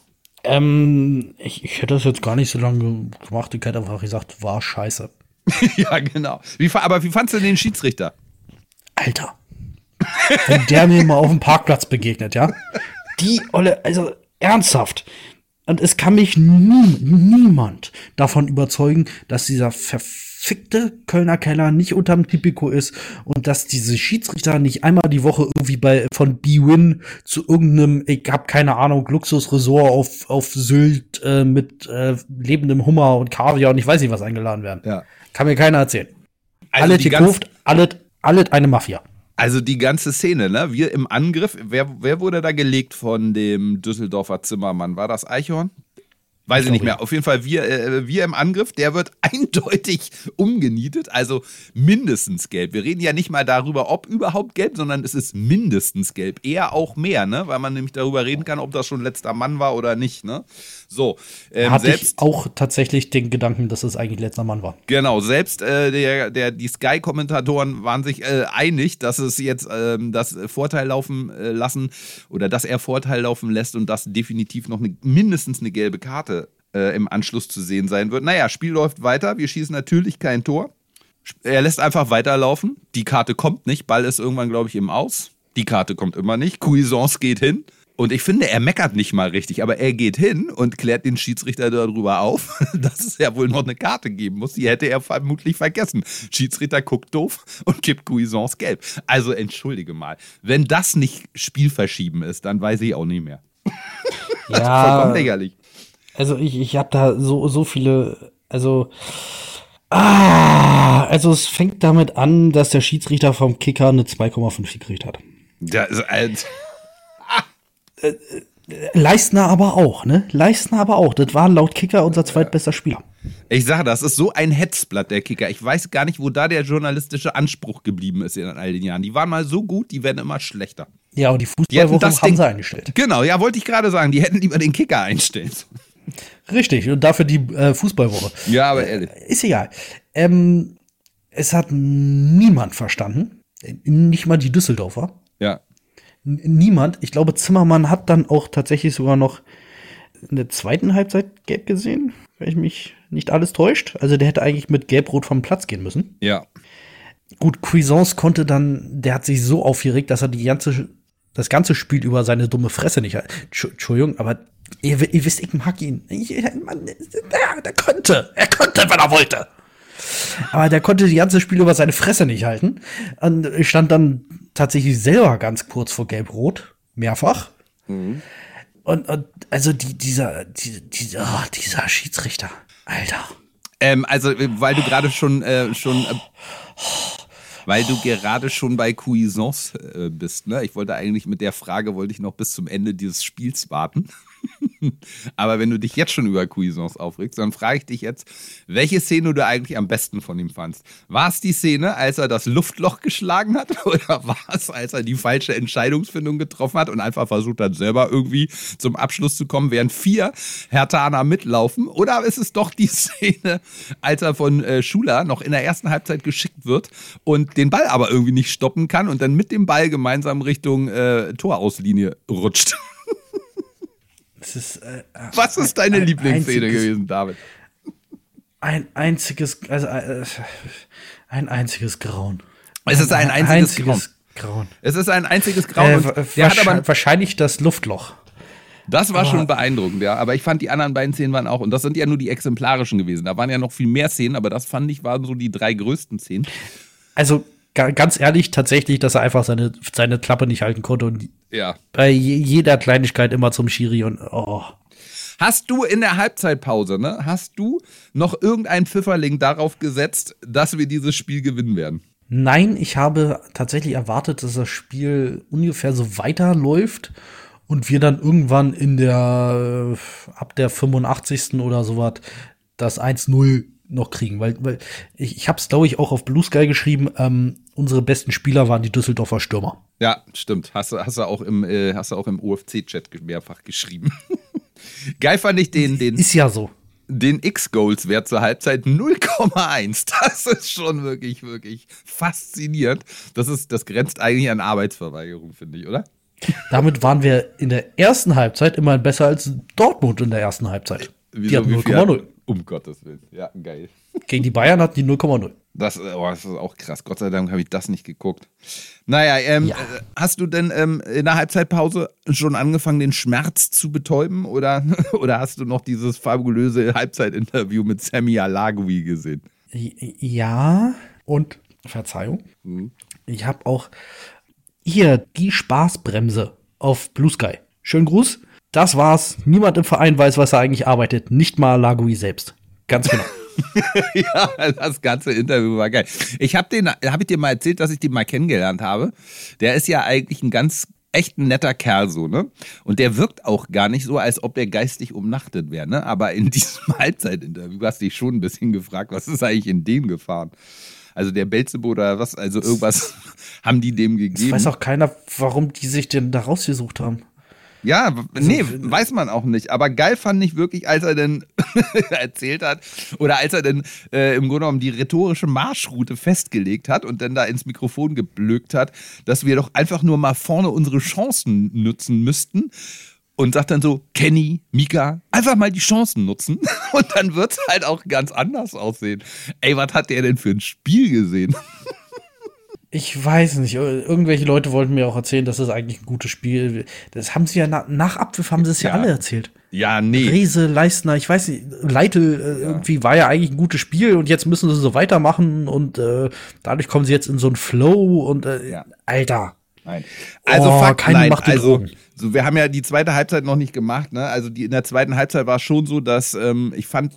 Ähm, ich, ich hätte das jetzt gar nicht so lange gemacht. Ich hätte einfach gesagt, war scheiße. Ja, genau. Wie, aber wie fandst du den Schiedsrichter? Alter. Wenn der mir mal auf dem Parkplatz begegnet, ja. Die Olle, also ernsthaft. Und es kann mich nie, niemand davon überzeugen, dass dieser verfickte Kölner Keller nicht unterm Tipico ist und dass diese Schiedsrichter nicht einmal die Woche irgendwie bei von B-Win zu irgendeinem, ich hab keine Ahnung, Luxusresort auf, auf Sylt äh, mit äh, lebendem Hummer und Kaviar und ich weiß nicht was eingeladen werden. Ja. Kann mir keiner erzählen. Also alles gekauft, alles, alles eine Mafia. Also die ganze Szene, ne? Wir im Angriff, wer, wer wurde da gelegt von dem Düsseldorfer Zimmermann? War das Eichhorn? Weiß ich nicht mehr. Auf jeden Fall wir, äh, wir im Angriff, der wird eindeutig umgenietet, also mindestens gelb. Wir reden ja nicht mal darüber, ob überhaupt gelb, sondern es ist mindestens gelb. Eher auch mehr, ne? Weil man nämlich darüber reden kann, ob das schon letzter Mann war oder nicht, ne? So. Ähm, Hatte selbst, ich auch tatsächlich den Gedanken, dass es eigentlich letzter Mann war. Genau, selbst äh, der, der, die Sky-Kommentatoren waren sich äh, einig, dass es jetzt äh, das Vorteil laufen äh, lassen oder dass er Vorteil laufen lässt und dass definitiv noch eine, mindestens eine gelbe Karte äh, im Anschluss zu sehen sein wird. Naja, Spiel läuft weiter, wir schießen natürlich kein Tor. Er lässt einfach weiterlaufen. Die Karte kommt nicht, Ball ist irgendwann, glaube ich, im Aus. Die Karte kommt immer nicht. Cuisance geht hin. Und ich finde, er meckert nicht mal richtig, aber er geht hin und klärt den Schiedsrichter darüber auf, dass es ja wohl noch eine Karte geben muss. Die hätte er vermutlich vergessen. Schiedsrichter guckt doof und gibt Cuisance gelb. Also entschuldige mal, wenn das nicht Spielverschieben ist, dann weiß ich auch nicht mehr. Das ja, ist vollkommen lächerlich. Also ich, ich habe da so, so viele, also Ah, also es fängt damit an, dass der Schiedsrichter vom Kicker eine zwei Komma fünf gekriegt hat. Das ist alt. Leistner aber auch, ne? Leistner aber auch. Das war laut Kicker unser zweitbester Spieler. Ich sage, das ist so ein Hetzblatt, der Kicker. Ich weiß gar nicht, wo da der journalistische Anspruch geblieben ist in all den Jahren. Die waren mal so gut, die werden immer schlechter. Ja, und die Die hätten Fußballwoche das haben Ding- sie eingestellt. Genau, ja, wollte ich gerade sagen. Die hätten lieber den Kicker einstellen. Richtig, und dafür die äh, Fußballwoche. Ja, aber ehrlich. Ist egal. Ähm, es hat niemand verstanden. Nicht mal die Düsseldorfer. Ja. N- Niemand. Ich glaube, Zimmermann hat dann auch tatsächlich sogar noch in der zweiten Halbzeit gelb gesehen, wenn ich mich nicht alles täuscht. Also der hätte eigentlich mit gelb-rot vom Platz gehen müssen. Ja. Gut, Cuisance konnte dann, der hat sich so aufgeregt, dass er die ganze, das ganze Spiel über seine dumme Fresse nicht hat. Tschu- Entschuldigung, aber ihr, ihr wisst, ich mag ihn. Ich, Mann, der, der konnte. Er konnte, wenn er wollte. Aber der konnte die ganze Spiel über seine Fresse nicht halten. Und stand dann tatsächlich selber ganz kurz vor Gelb-Rot. Mehrfach. Und, und also die, dieser, die, die, oh, dieser Schiedsrichter. Alter. Ähm, also, weil du gerade schon, äh, schon, äh, weil du gerade schon bei Cuisance äh, bist, ne? Ich wollte eigentlich mit der Frage, wollte ich noch bis zum Ende dieses Spiels warten. Aber wenn du dich jetzt schon über Cuisance aufregst, dann frage ich dich jetzt, welche Szene du eigentlich am besten von ihm fandst. War es die Szene, als er das Luftloch geschlagen hat? Oder war es, als er die falsche Entscheidungsfindung getroffen hat und einfach versucht hat, selber irgendwie zum Abschluss zu kommen, während vier Herthaner mitlaufen? Oder ist es doch die Szene, als er von äh, Schuler noch in der ersten Halbzeit geschickt wird und den Ball aber irgendwie nicht stoppen kann und dann mit dem Ball gemeinsam Richtung äh, Torauslinie rutscht? Das ist, äh, Was ist deine ein Lieblingsszene einziges- gewesen, David? Ein einziges, also äh, ein einziges Grauen. Es ist ein einziges Grauen. Es ist ein einziges Grauen. Äh, und wa- der hat wahrscheinlich, aber, wahrscheinlich das Luftloch. das war aber- schon beeindruckend, ja. Aber ich fand, die anderen beiden Szenen waren auch, und das sind ja nur die exemplarischen gewesen. Da waren ja noch viel mehr Szenen, aber das fand ich, waren so die drei größten Szenen. Also ga- ganz ehrlich, tatsächlich, dass er einfach seine, seine Klappe nicht halten konnte und Ja. bei je, jeder Kleinigkeit immer zum Schiri und oh. Hast du in der Halbzeitpause, ne, hast du noch irgendein Pfifferling darauf gesetzt, dass wir dieses Spiel gewinnen werden? Nein, ich habe tatsächlich erwartet, dass das Spiel ungefähr so weiterläuft und wir dann irgendwann in der, äh, ab der fünfundachtzigsten oder sowas das eins null noch kriegen, weil, weil ich, ich habe es, glaube ich, auch auf Blue Sky geschrieben, ähm, unsere besten Spieler waren die Düsseldorfer Stürmer. Ja, stimmt. Hast du, hast du auch im, äh, hast du auch im O F C-Chat mehrfach geschrieben. Geil fand ich den, den, Ist ja so. den X-Goals-Wert zur Halbzeit null Komma eins. Das ist schon wirklich, wirklich faszinierend. Das ist, das grenzt eigentlich an Arbeitsverweigerung, finde ich, oder? Damit waren wir in der ersten Halbzeit immerhin besser als Dortmund in der ersten Halbzeit. Die Wieso, hatten wie null viel Komma null. hat- Um Gottes Willen. Ja, geil. Gegen die Bayern hatten die null Komma null. Das, oh, das ist auch krass. Gott sei Dank habe ich das nicht geguckt. Naja, ähm, Ja. äh, hast du denn ähm, in der Halbzeitpause schon angefangen, den Schmerz zu betäuben? Oder, oder hast du noch dieses fabulöse Halbzeitinterview mit Sammy Alagui gesehen? Ja, und Verzeihung. Mhm. Ich habe auch hier die Spaßbremse auf Blue Sky. Schönen Gruß. Das war's. Niemand im Verein weiß, was er eigentlich arbeitet. Nicht mal Lagui selbst. Ganz genau. Ja, das ganze Interview war geil. Ich habe den, habe ich dir mal erzählt, dass ich den mal kennengelernt habe. Der ist ja eigentlich ein ganz echt ein netter Kerl so, ne? Und der wirkt auch gar nicht so, als ob der geistig umnachtet wäre, ne? Aber in diesem Halbzeitinterview hast du dich schon ein bisschen gefragt, was ist eigentlich in den gefahren? Also der Belzebub oder was, also irgendwas haben die dem Es gegeben. weiß auch keiner, warum die sich denn da rausgesucht haben. Ja, w- nee, weiß man auch nicht. Aber geil fand ich wirklich, als er denn erzählt hat oder als er denn äh, im Grunde genommen die rhetorische Marschroute festgelegt hat und dann da ins Mikrofon geblökt hat, dass wir doch einfach nur mal vorne unsere Chancen nutzen müssten. Und sagt dann so, Kenny, Mika, einfach mal die Chancen nutzen und dann wird's halt auch ganz anders aussehen. Ey, was hat der denn für ein Spiel gesehen? Ich weiß nicht. Irgendwelche Leute wollten mir auch erzählen, dass das eigentlich ein gutes Spiel. Das haben sie ja nach, nach Abpfiff haben sie es ja, Ja. alle erzählt. Ja, nee. Rese, Leistner, ich weiß nicht, Leitl, äh, irgendwie war ja eigentlich ein gutes Spiel und jetzt müssen sie so weitermachen und äh, dadurch kommen sie jetzt in so einen Flow und äh, Ja. Alter. Nein. Also Oh, Fakt, keine nein, Macht den also Drogen. so, wir haben ja die zweite Halbzeit noch nicht gemacht, ne? Also die in der zweiten Halbzeit war es schon so, dass ähm, ich fand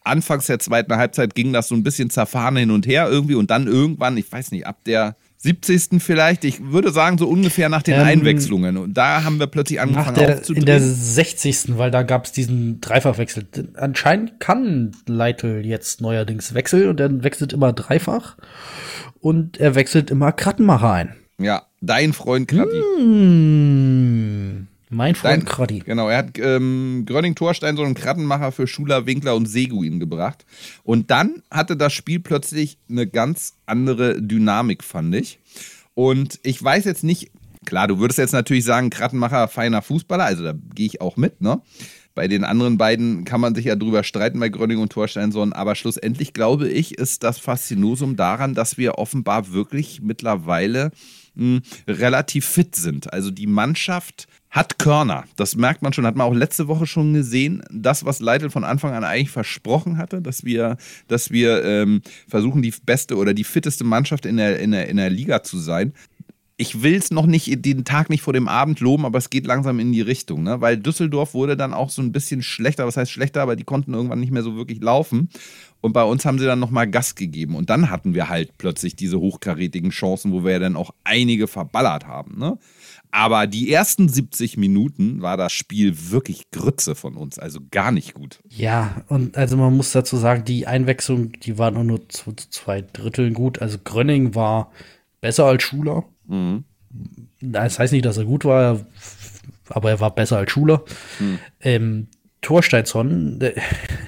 anfangs der zweiten Halbzeit ging das so ein bisschen zerfahren hin und her irgendwie und dann irgendwann, ich weiß nicht, ab der siebzigsten vielleicht, ich würde sagen so ungefähr nach den ähm, Einwechslungen. Und da haben wir plötzlich angefangen der, aufzudrehen. In der sechzigsten weil da gab es diesen Dreifachwechsel. Anscheinend kann Leitl jetzt neuerdings wechseln und er wechselt immer dreifach und er wechselt immer Krattenmacher ein. Ja, dein Freund Kratti. Mmh, mein Freund dein, Kratti. Genau, er hat ähm, Gröning-Torstein so einen Krattenmacher für Schuler, Winkler und Seguin gebracht. Und dann hatte das Spiel plötzlich eine ganz andere Dynamik, fand ich. Und ich weiß jetzt nicht, klar, du würdest jetzt natürlich sagen, Krattenmacher, feiner Fußballer, also da gehe ich auch mit, ne? Bei den anderen beiden kann man sich ja drüber streiten bei Gröning und Torsteinsson, aber schlussendlich glaube ich, ist das Faszinosum daran, dass wir offenbar wirklich mittlerweile mh, relativ fit sind. Also die Mannschaft hat Körner, das merkt man schon, hat man auch letzte Woche schon gesehen, das, was Leitl von Anfang an eigentlich versprochen hatte, dass wir, dass wir ähm, versuchen, die beste oder die fitteste Mannschaft in der, in der, in der Liga zu sein. Ich will es noch nicht, den Tag nicht vor dem Abend loben, aber es geht langsam in die Richtung, ne? Weil Düsseldorf wurde dann auch so ein bisschen schlechter, was heißt schlechter, aber die konnten irgendwann nicht mehr so wirklich laufen. Und bei uns haben sie dann nochmal Gas gegeben. Und dann hatten wir halt plötzlich diese hochkarätigen Chancen, wo wir ja dann auch einige verballert haben, ne? Aber die ersten siebzig Minuten war das Spiel wirklich Grütze von uns, also gar nicht gut. Ja, und also man muss dazu sagen, die Einwechslung, die war nur, nur zu zwei Dritteln gut. Also Gröning war besser als Schuler. Mhm. Das heißt nicht, dass er gut war, aber er war besser als Schuler. Mhm. Ähm, Torsteinsson, äh,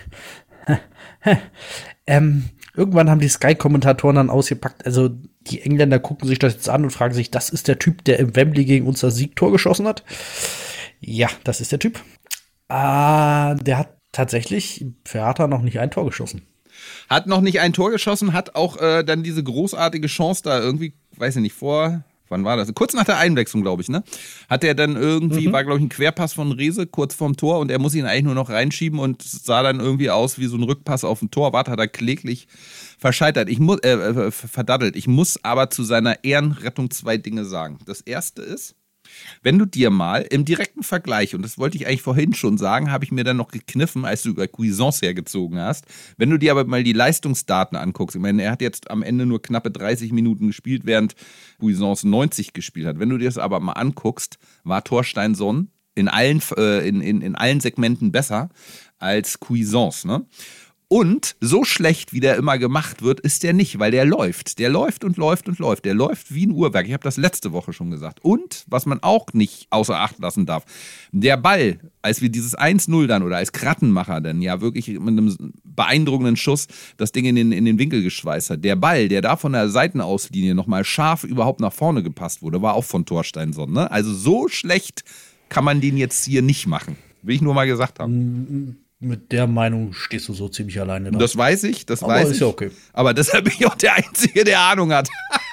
ähm, irgendwann haben die Sky-Kommentatoren dann ausgepackt, also die Engländer gucken sich das jetzt an und fragen sich, das ist der Typ, der im Wembley gegen uns das Siegtor geschossen hat? Ja, das ist der Typ. Ah, der hat tatsächlich für Hertha noch nicht ein Tor geschossen. Hat noch nicht ein Tor geschossen, hat auch äh, dann diese großartige Chance da irgendwie, weiß ich nicht, vor, wann war das? Kurz nach der Einwechslung, glaube ich, ne? Hat er dann irgendwie, mhm. war glaube ich ein Querpass von Rehse kurz vorm Tor und er muss ihn eigentlich nur noch reinschieben und sah dann irgendwie aus wie so ein Rückpass auf ein Torwart, hat er kläglich verscheitert. Ich muss, äh, verdattelt. Ich muss aber zu seiner Ehrenrettung zwei Dinge sagen. Das erste ist, wenn du dir mal im direkten Vergleich, und das wollte ich eigentlich vorhin schon sagen, habe ich mir dann noch gekniffen, als du über Cuisance hergezogen hast, wenn du dir aber mal die Leistungsdaten anguckst, ich meine, er hat jetzt am Ende nur knappe dreißig Minuten gespielt, während Cuisance neunzig gespielt hat. Wenn du dir das aber mal anguckst, war Torsteinsson in allen, äh, in, in, in allen Segmenten besser als Cuisance, ne? Und so schlecht, wie der immer gemacht wird, ist der nicht, weil der läuft. Der läuft und läuft und läuft. Der läuft wie ein Uhrwerk. Ich habe das letzte Woche schon gesagt. Und, was man auch nicht außer Acht lassen darf, der Ball, als wir dieses eins null dann oder als Krattenmacher dann ja wirklich mit einem beeindruckenden Schuss das Ding in den, in den Winkel geschweißt hat, der Ball, der da von der Seitenauslinie nochmal scharf überhaupt nach vorne gepasst wurde, war auch von Torsteinsson, ne? Also so schlecht kann man den jetzt hier nicht machen. Will ich nur mal gesagt haben. Mit der Meinung stehst du so ziemlich alleine da. Das weiß ich, das aber weiß ist ich. Ja okay. Aber deshalb bin ich auch der Einzige, der Ahnung hat.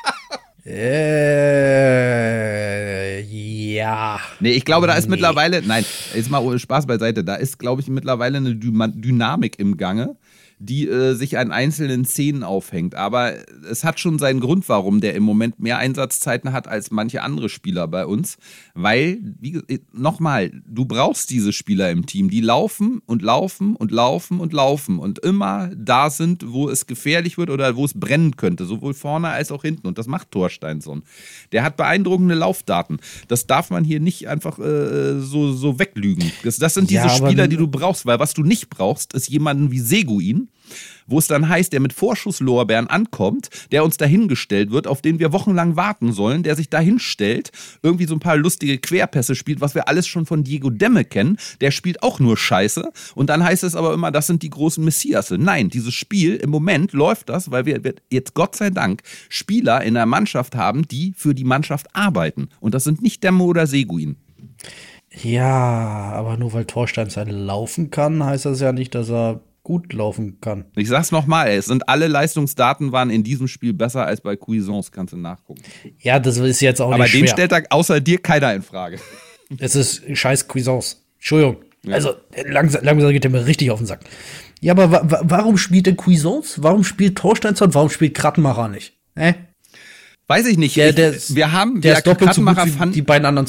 äh, ja. Nee, ich glaube, da ist nee. mittlerweile, nein, jetzt mal Spaß beiseite, da ist, glaube ich, mittlerweile eine Dynamik im Gange, die äh, sich an einzelnen Szenen aufhängt. Aber es hat schon seinen Grund, warum der im Moment mehr Einsatzzeiten hat als manche andere Spieler bei uns. Weil, wie nochmal, du brauchst diese Spieler im Team, die laufen und laufen und laufen und laufen und immer da sind, wo es gefährlich wird oder wo es brennen könnte, sowohl vorne als auch hinten. Und das macht Torsteinsson. Der hat beeindruckende Laufdaten. Das darf man hier nicht einfach äh, so, so weglügen. Das, das sind diese ja, Spieler, die du brauchst, weil was du nicht brauchst, ist jemanden wie Seguin, wo es dann heißt, der mit Vorschusslorbeeren ankommt, der uns dahingestellt wird, auf den wir wochenlang warten sollen, der sich dahinstellt, irgendwie so ein paar lustige Querpässe spielt, was wir alles schon von Diego Demme kennen, der spielt auch nur Scheiße und dann heißt es aber immer, das sind die großen Messiasse. Nein, dieses Spiel, im Moment läuft das, weil wir jetzt Gott sei Dank Spieler in der Mannschaft haben, die für die Mannschaft arbeiten und das sind nicht Demme oder Seguin. Ja, aber nur weil Torsteinsson laufen kann, heißt das ja nicht, dass er gut laufen kann. Ich sag's nochmal, es sind alle Leistungsdaten waren in diesem Spiel besser als bei Cuisance, kannst du nachgucken. Ja, das ist jetzt auch aber nicht schwer. Aber den stellt da außer dir keiner in Frage. Es ist scheiß Cuisance. Entschuldigung. Ja. Also langsam, langsam geht der mir richtig auf den Sack. Ja, aber wa- wa- warum spielt denn Cuisance? Warum spielt Torsteinsson? Warum spielt Krattenmacher nicht? Hä? Weiß ich nicht. Der, ich, der ist, wir haben der ist doppelt so gut wie fand, die beiden anderen zusammen.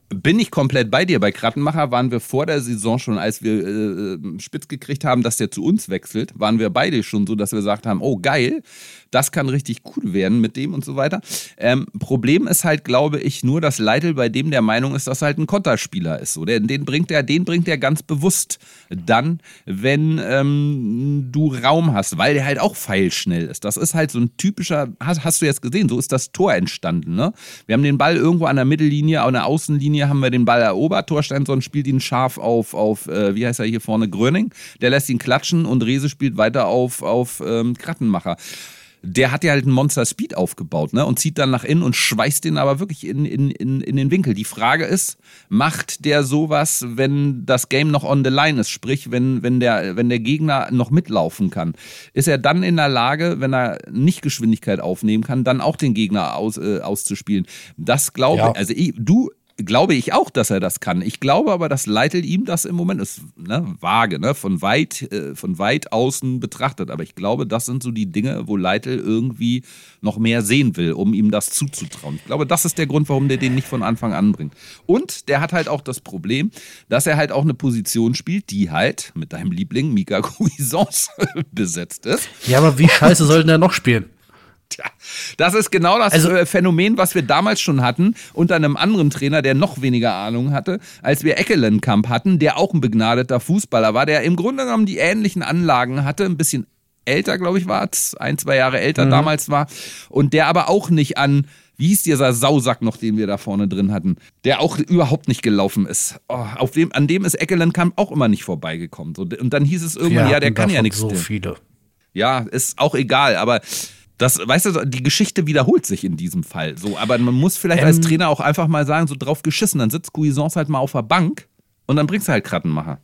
Bin ich komplett bei dir. Bei Krattenmacher waren wir vor der Saison schon, als wir äh, spitz gekriegt haben, dass der zu uns wechselt, waren wir beide schon so, dass wir gesagt haben, oh geil, das kann richtig cool werden mit dem und so weiter. Ähm, Problem ist halt, glaube ich, nur, dass Leitl bei dem der Meinung ist, dass er halt ein Konterspieler ist. So. Den, den, bringt er, den bringt er ganz bewusst dann, wenn ähm, du Raum hast, weil der halt auch feilschnell ist. Das ist halt so ein typischer, hast, hast du jetzt gesehen, so ist das Tor entstanden. Ne? Wir haben den Ball irgendwo an der Mittellinie, an der Außenlinie haben wir den Ball erobert. Thorsteinsson spielt ihn scharf auf, auf äh, wie heißt er hier vorne, Gröning. Der lässt ihn klatschen und Rehse spielt weiter auf, auf ähm, Krattenmacher. Der hat ja halt einen Monster Speed aufgebaut, ne? Und zieht dann nach innen und schweißt den aber wirklich in, in, in, in den Winkel. Die Frage ist, macht der sowas, wenn das Game noch on the line ist? Sprich, wenn, wenn, der, wenn der Gegner noch mitlaufen kann. Ist er dann in der Lage, wenn er nicht Geschwindigkeit aufnehmen kann, dann auch den Gegner aus, äh, auszuspielen? Das glaube ich, Ja. also ich, du... glaube ich auch, dass er das kann. Ich glaube aber, dass Leitl ihm das im Moment ist, ne, vage, ne, von weit, äh, von weit außen betrachtet. Aber ich glaube, das sind so die Dinge, wo Leitl irgendwie noch mehr sehen will, um ihm das zuzutrauen. Ich glaube, das ist der Grund, warum der den nicht von Anfang an bringt. Und der hat halt auch das Problem, dass er halt auch eine Position spielt, die halt mit deinem Liebling Mika Cuisance besetzt ist. Ja, aber wie scheiße soll denn der noch spielen? Tja, das ist genau das Also- äh, Phänomen, was wir damals schon hatten, unter einem anderen Trainer, der noch weniger Ahnung hatte, als wir Eckelenkamp hatten, der auch ein begnadeter Fußballer war, der im Grunde genommen die ähnlichen Anlagen hatte, ein bisschen älter, glaube ich, war es, ein, zwei Jahre älter Mhm. damals war, und der aber auch nicht an, wie hieß dieser Sausack noch, den wir da vorne drin hatten, der auch überhaupt nicht gelaufen ist. Oh, auf dem, an dem ist Eckelenkamp auch immer nicht vorbeigekommen. So, und dann hieß es irgendwann, Wir ja, der hatten kann ja davon nichts. so der- viele. Ja, ist auch egal, aber das, weißt du, die Geschichte wiederholt sich in diesem Fall. So, aber man muss vielleicht Ähm, als Trainer auch einfach mal sagen, so drauf geschissen, dann sitzt Cuisance halt mal auf der Bank und dann bringst du halt Krattenmacher.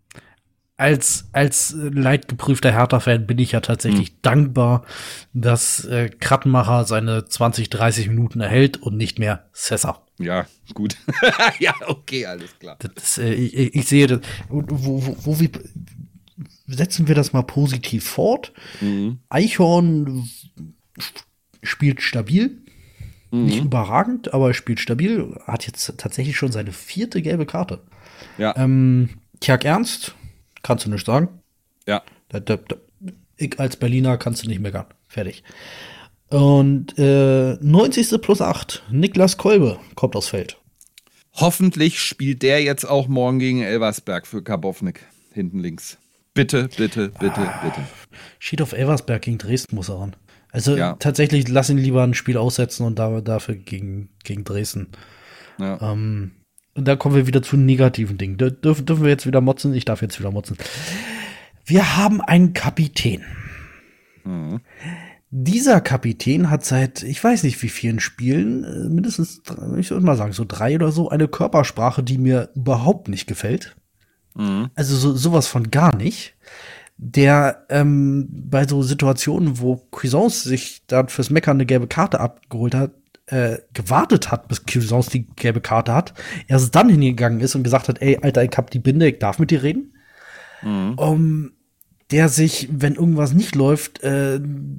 Als, als äh, leidgeprüfter Hertha-Fan bin ich ja tatsächlich Hm. dankbar, dass äh, Krattenmacher seine zwanzig, dreißig Minuten erhält und nicht mehr Sessa. Ja, gut. Ja, okay, alles klar. Das, äh, ich, ich ich sehe das. Und Wo, wo, wo wir, setzen wir das mal positiv fort. Mhm. Eichhorn spielt stabil. Mhm. Nicht überragend, aber er spielt stabil. Hat jetzt tatsächlich schon seine vierte gelbe Karte. Ja, Ähm, Tjag Ernst, kannst du nicht sagen. ja. Da, da, da, ich als Berliner kannst du nicht meckern. Fertig. Und äh, neunzigste plus acht. Niklas Kolbe kommt aufs Feld. Hoffentlich spielt der jetzt auch morgen gegen Elversberg für Karbovnik hinten links. Bitte, bitte, bitte, bitte. Schied auf Elversberg gegen Dresden muss er ran. Also Ja. tatsächlich, lass ihn lieber ein Spiel aussetzen und da, dafür gegen, gegen Dresden. Ja. Ähm, und da kommen wir wieder zu negativen Dingen. Dür dürfen, dürfen wir jetzt wieder motzen? Ich darf jetzt wieder motzen. Wir haben einen Kapitän. Mhm. Dieser Kapitän hat seit, ich weiß nicht wie vielen Spielen, äh, mindestens, drei- ich würde mal sagen, so drei oder so, eine Körpersprache, die mir überhaupt nicht gefällt. Mhm. Also so, sowas von gar nicht. Der ähm, bei so Situationen, wo Cuisance sich dann fürs Meckern eine gelbe Karte abgeholt hat, äh, gewartet hat, bis Cuisance die gelbe Karte hat, erst dann hingegangen ist und gesagt hat, ey, Alter, ich hab die Binde, ich darf mit dir reden. Mhm. Um, der sich, wenn irgendwas nicht läuft, äh,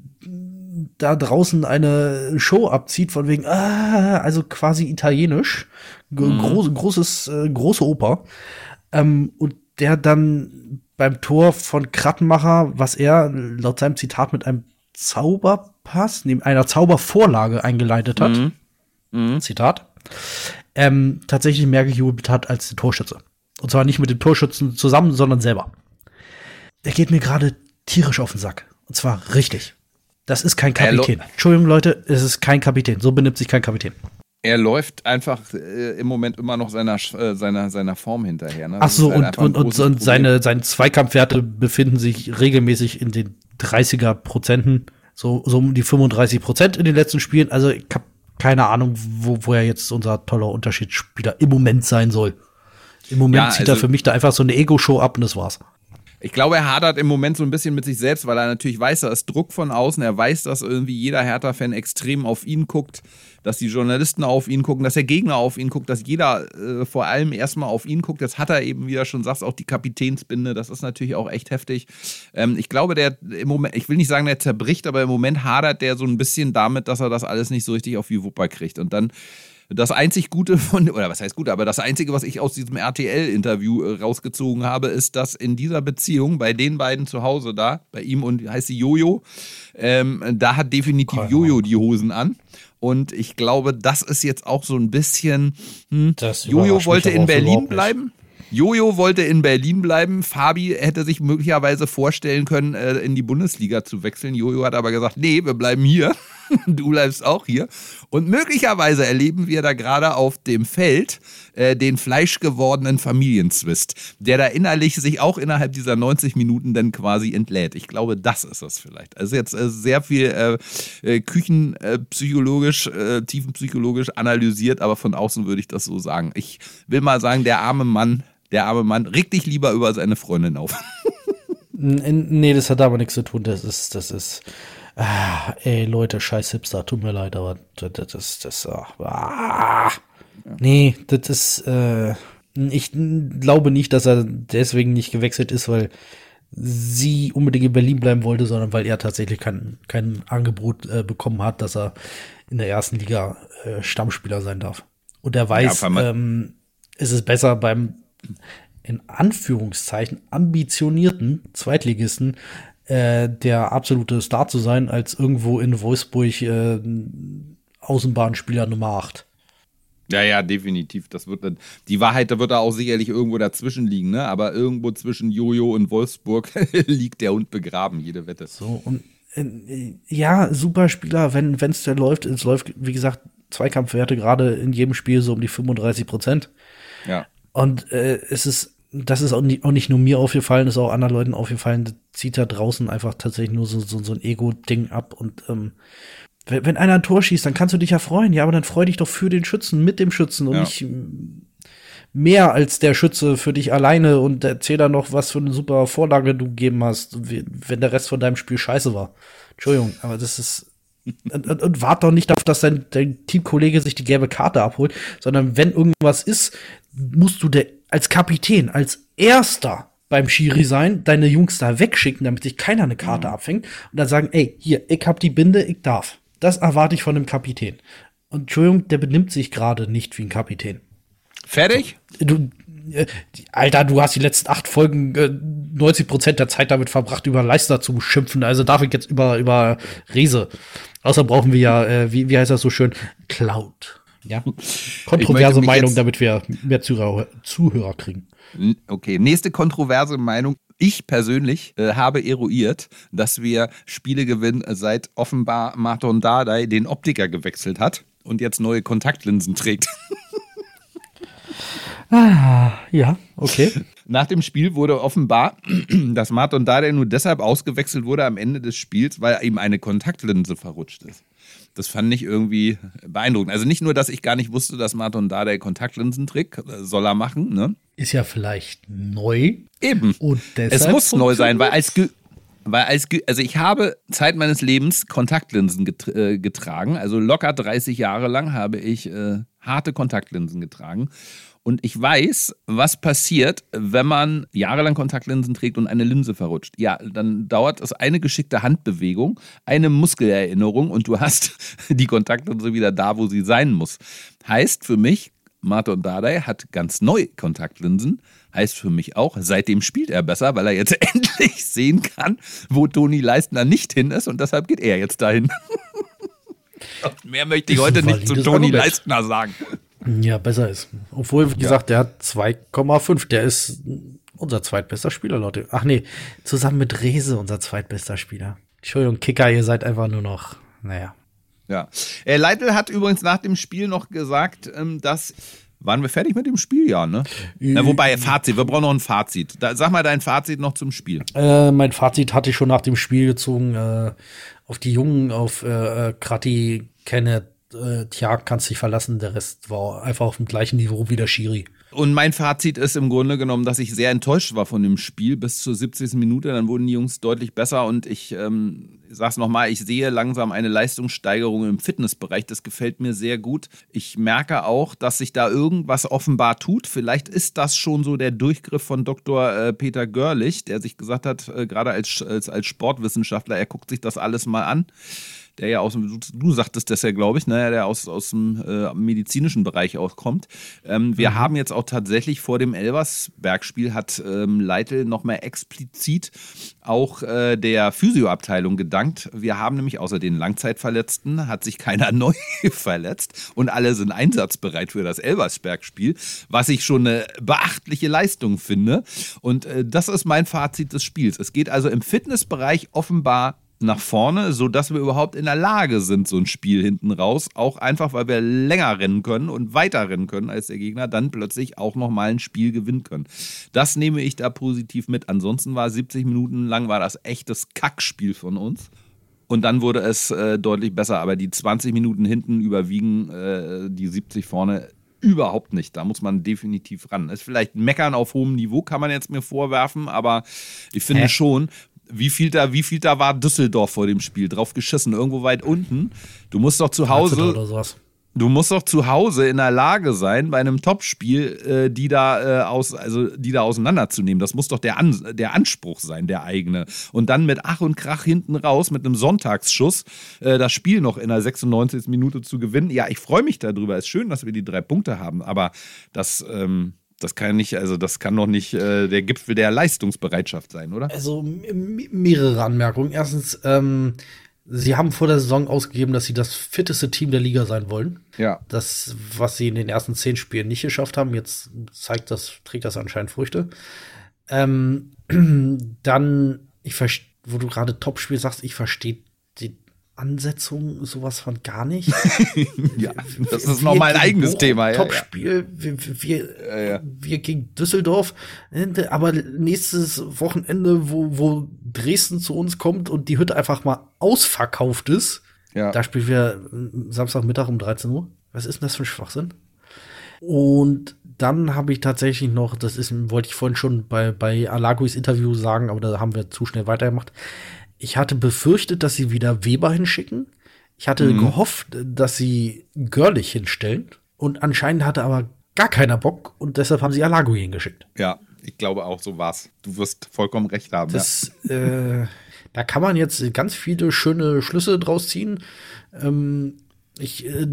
da draußen eine Show abzieht von wegen, ah, also quasi italienisch, G Mhm. groß, großes, äh, große Oper, ähm, und der dann beim Tor von Krattenmacher, was er laut seinem Zitat mit einem Zauberpass, neben einer Zaubervorlage eingeleitet hat, Mhm. Mhm. Zitat, ähm, tatsächlich mehr gejubelt hat als der Torschütze. Und zwar nicht mit dem Torschützen zusammen, sondern selber. Der geht mir gerade tierisch auf den Sack. Und zwar richtig. Das ist kein Kapitän. Entschuldigung, Leute, es ist kein Kapitän. So benimmt sich kein Kapitän. Er läuft einfach äh, im Moment immer noch seiner, äh, seiner, seiner Form hinterher. Ne? Ach Das so, ist halt und, einfach ein und, und, großes und Problem. seine, seine Zweikampfwerte befinden sich regelmäßig in den dreißiger Prozenten. So, so um die fünfunddreißig Prozent in den letzten Spielen. Also ich habe keine Ahnung, wo, wo er jetzt unser toller Unterschiedsspieler im Moment sein soll. Im Moment Ja, zieht er also- für mich da einfach so eine Ego-Show ab und das war's. Ich glaube, er hadert im Moment so ein bisschen mit sich selbst, weil er natürlich weiß, da ist Druck von außen. Er weiß, dass irgendwie jeder Hertha-Fan extrem auf ihn guckt, dass die Journalisten auf ihn gucken, dass der Gegner auf ihn guckt, dass jeder äh, vor allem erstmal auf ihn guckt. Jetzt hat er eben, wie du schon sagst, auch die Kapitänsbinde. Das ist natürlich auch echt heftig. Ähm, ich glaube, der im Moment, ich will nicht sagen, der zerbricht, aber im Moment hadert der so ein bisschen damit, dass er das alles nicht so richtig auf die Wupper kriegt. Und dann das einzig Gute von, oder was heißt gut, aber das Einzige, was ich aus diesem R T L-Interview äh, rausgezogen habe, ist, dass in dieser Beziehung bei den beiden zu Hause da, bei ihm und heißt sie Jojo, ähm, da hat definitiv Keine Jojo Ahnung. die Hosen an. Und ich glaube, das ist jetzt auch so ein bisschen, hm, Das Jojo überrascht wollte mich in aber auch Berlin überhaupt nicht. bleiben. Jojo wollte in Berlin bleiben. Fabi hätte sich möglicherweise vorstellen können, äh, in die Bundesliga zu wechseln. Jojo hat aber gesagt, nee, wir bleiben hier. Du bleibst auch hier. Und möglicherweise erleben wir da gerade auf dem Feld äh, den fleischgewordenen Familienzwist, der da innerlich sich auch innerhalb dieser neunzig Minuten dann quasi entlädt. Ich glaube, das ist es vielleicht. Also jetzt äh, sehr viel äh, äh, küchenpsychologisch, äh, tiefenpsychologisch analysiert, aber von außen würde ich das so sagen. Ich will mal sagen, der arme Mann, der arme Mann regt dich lieber über seine Freundin auf. N- Nee, das hat aber nichts zu tun. Das ist, das ist. Ah, ey, Leute, scheiß Hipster, tut mir leid, aber das, das, das, das ah, nee, das ist, äh, ich glaube nicht, dass er deswegen nicht gewechselt ist, weil sie unbedingt in Berlin bleiben wollte, sondern weil er tatsächlich kein, kein Angebot äh, bekommen hat, dass er in der ersten Liga äh, Stammspieler sein darf. Und er weiß, Ja, weil man- ähm, es ist besser beim, in Anführungszeichen, ambitionierten Zweitligisten äh, der absolute Star zu sein, als irgendwo in Wolfsburg äh, Außenbahnspieler Nummer acht. Ja, ja, definitiv. Das wird dann, die Wahrheit, da wird da auch sicherlich irgendwo dazwischen liegen, ne? Aber irgendwo zwischen Jojo und Wolfsburg liegt der Hund begraben, jede Wette. So, und äh, ja, super Spieler, wenn es denn läuft, es läuft, wie gesagt, Zweikampfwerte gerade in jedem Spiel so um die fünfunddreißig Prozent. Ja. Und äh, es ist, das ist auch nicht, auch nicht nur mir aufgefallen, ist auch anderen Leuten aufgefallen, das zieht da draußen einfach tatsächlich nur so, so, so ein Ego-Ding ab. Und ähm, wenn, wenn einer ein Tor schießt, dann kannst du dich ja freuen. Ja, aber dann freu dich doch für den Schützen, mit dem Schützen und Ja. nicht mehr als der Schütze für dich alleine und erzähl dann noch, was für eine super Vorlage du gegeben hast, wie- wenn der Rest von deinem Spiel scheiße war. Entschuldigung, aber das ist und, und, und wart doch nicht darauf, dass dein, dein Teamkollege sich die gelbe Karte abholt, sondern wenn irgendwas ist, musst du der, als Kapitän, als Erster beim Schiri sein, deine Jungs da wegschicken, damit sich keiner eine Karte abfängt und dann sagen, ey, hier, ich hab die Binde, ich darf. Das erwarte ich von einem Kapitän. Und Entschuldigung, der benimmt sich gerade nicht wie ein Kapitän. Fertig? Du, äh, die- Alter, du hast die letzten acht Folgen äh, neunzig Prozent der Zeit damit verbracht, über Leister zu schimpfen. Also darf ich jetzt über, über Rese. Außer brauchen wir ja, äh, wie, wie heißt das so schön? Cloud. Ja. Kontroverse mich Meinung, jetzt- damit wir mehr Zuhörer, Zuhörer kriegen. N- Okay, nächste kontroverse Meinung. Ich persönlich äh, habe eruiert, dass wir Spiele gewinnen, seit offenbar Marton Dardai den Optiker gewechselt hat und jetzt neue Kontaktlinsen trägt. Ah, ja, okay. Nach dem Spiel wurde offenbar, dass Marton Dardai nur deshalb ausgewechselt wurde am Ende des Spiels, weil ihm eine Kontaktlinse verrutscht ist. Das fand ich irgendwie beeindruckend. Also nicht nur, dass ich gar nicht wusste, dass Marton Dardai Kontaktlinsen trägt, soll er machen, ne? Ist ja vielleicht neu. Eben. Und Es deshalb muss neu sein, weil funktioniert's. als, Ge weil als Ge also ich habe Zeit meines Lebens Kontaktlinsen get äh, getragen, also locker dreißig Jahre lang habe ich äh, harte Kontaktlinsen getragen. Und ich weiß, was passiert, wenn man jahrelang Kontaktlinsen trägt und eine Linse verrutscht. Ja, dann dauert es eine geschickte Handbewegung, eine Muskelerinnerung und du hast die Kontaktlinse wieder da, wo sie sein muss. Heißt für mich, Marton Dardai hat ganz neu Kontaktlinsen. Heißt für mich auch, seitdem spielt er besser, weil er jetzt endlich sehen kann, wo Toni Leistner nicht hin ist und deshalb geht er jetzt dahin. Und mehr möchte ich Ist ein heute nicht zu valides Toni Argument. Leistner sagen. Ja, besser ist. Obwohl, wie gesagt, der hat zwei Komma fünf. Der ist unser zweitbester Spieler, Leute. Ach nee, zusammen mit Rese unser zweitbester Spieler. Entschuldigung, Kicker, ihr seid einfach nur noch, naja. Ja. Äh, Leitl hat übrigens nach dem Spiel noch gesagt, ähm, dass. Waren wir fertig mit dem Spiel? Ja, ne? Na, wobei, Fazit, wir brauchen noch ein Fazit. Da, sag mal dein Fazit noch zum Spiel. Äh, mein Fazit hatte ich schon nach dem Spiel gezogen. Äh, auf die Jungen, auf äh, Krati, Kenneth, äh, Tja, kannst dich verlassen. Der Rest war einfach auf dem gleichen Niveau wie der Schiri. Und mein Fazit ist im Grunde genommen, dass ich sehr enttäuscht war von dem Spiel bis zur siebzigsten Minute. Dann wurden die Jungs deutlich besser und ich ähm, sag's nochmal, ich sehe langsam eine Leistungssteigerung im Fitnessbereich. Das gefällt mir sehr gut. Ich merke auch, dass sich da irgendwas offenbar tut. Vielleicht ist das schon so der Durchgriff von Doktor äh, Peter Görlich, der sich gesagt hat, äh, gerade als, als, als Sportwissenschaftler, er guckt sich das alles mal an. der ja aus dem, du, du sagtest das ja, glaube ich, ne, der aus, aus dem äh, medizinischen Bereich auskommt. Ähm, wir mhm. haben jetzt auch tatsächlich vor dem Elversberg-Spiel hat ähm, Leitl noch mal explizit auch äh, der Physioabteilung gedankt. Wir haben nämlich außer den Langzeitverletzten hat sich keiner neu verletzt und alle sind einsatzbereit für das Elversberg-Spiel, was ich schon eine beachtliche Leistung finde. Und äh, das ist mein Fazit des Spiels. Es geht also im Fitnessbereich offenbar nach vorne, sodass wir überhaupt in der Lage sind, so ein Spiel hinten raus, auch einfach, weil wir länger rennen können und weiter rennen können als der Gegner, dann plötzlich auch nochmal ein Spiel gewinnen können. Das nehme ich da positiv mit. Ansonsten war siebzig Minuten lang war das echtes Kackspiel von uns. Und dann wurde es äh, deutlich besser, aber die zwanzig Minuten hinten überwiegen äh, die siebzig vorne überhaupt nicht. Da muss man definitiv ran. Ist vielleicht Meckern auf hohem Niveau, kann man jetzt mir vorwerfen, aber ich finde Hä? schon, wie viel da, wie viel da war Düsseldorf vor dem Spiel? Drauf geschissen, irgendwo weit unten. Du musst doch zu Hause. Oder sowas. Du musst doch zu Hause in der Lage sein, bei einem Topspiel, äh, die da äh, aus, also die da auseinanderzunehmen. Das muss doch der, An- der Anspruch sein, der eigene. Und dann mit Ach und Krach hinten raus, mit einem Sonntagsschuss, äh, das Spiel noch in der sechsundneunzigsten Minute zu gewinnen. Ja, ich freue mich darüber. Ist schön, dass wir die drei Punkte haben, aber das, ähm, das kann nicht, also das kann doch nicht äh, der Gipfel der Leistungsbereitschaft sein, oder? Also m- mehrere Anmerkungen. Erstens, ähm, Sie haben vor der Saison ausgegeben, dass sie das fitteste Team der Liga sein wollen. Ja. Das, was sie in den ersten zehn Spielen nicht geschafft haben, jetzt zeigt das, trägt das anscheinend Früchte. Ähm, dann, ich verstehe, wo du gerade Topspiel sagst, ich verstehe die Ansetzung sowas von gar nicht. Ja, das ist nochmal ein eigenes Thema. Ja, Topspiel, ja. wir, wir, ja, ja. wir gegen Düsseldorf, aber nächstes Wochenende, wo, wo Dresden zu uns kommt und die Hütte einfach mal ausverkauft ist, ja. Da spielen wir Samstagmittag um dreizehn Uhr. Was ist denn das für ein Schwachsinn? Und dann habe ich tatsächlich noch, das ist, wollte ich vorhin schon bei, bei Alaguis Interview sagen, aber da haben wir zu schnell weitergemacht. Ich hatte befürchtet, dass sie wieder Weber hinschicken. Ich hatte mhm. gehofft, dass sie Görlich hinstellen. Und anscheinend hatte aber gar keiner Bock. Und deshalb haben sie Alagui hingeschickt. Ja, ich glaube auch, so war's. Du wirst vollkommen recht haben. Das, ja. äh, da kann man jetzt ganz viele schöne Schlüsse draus ziehen. Ähm, ich äh,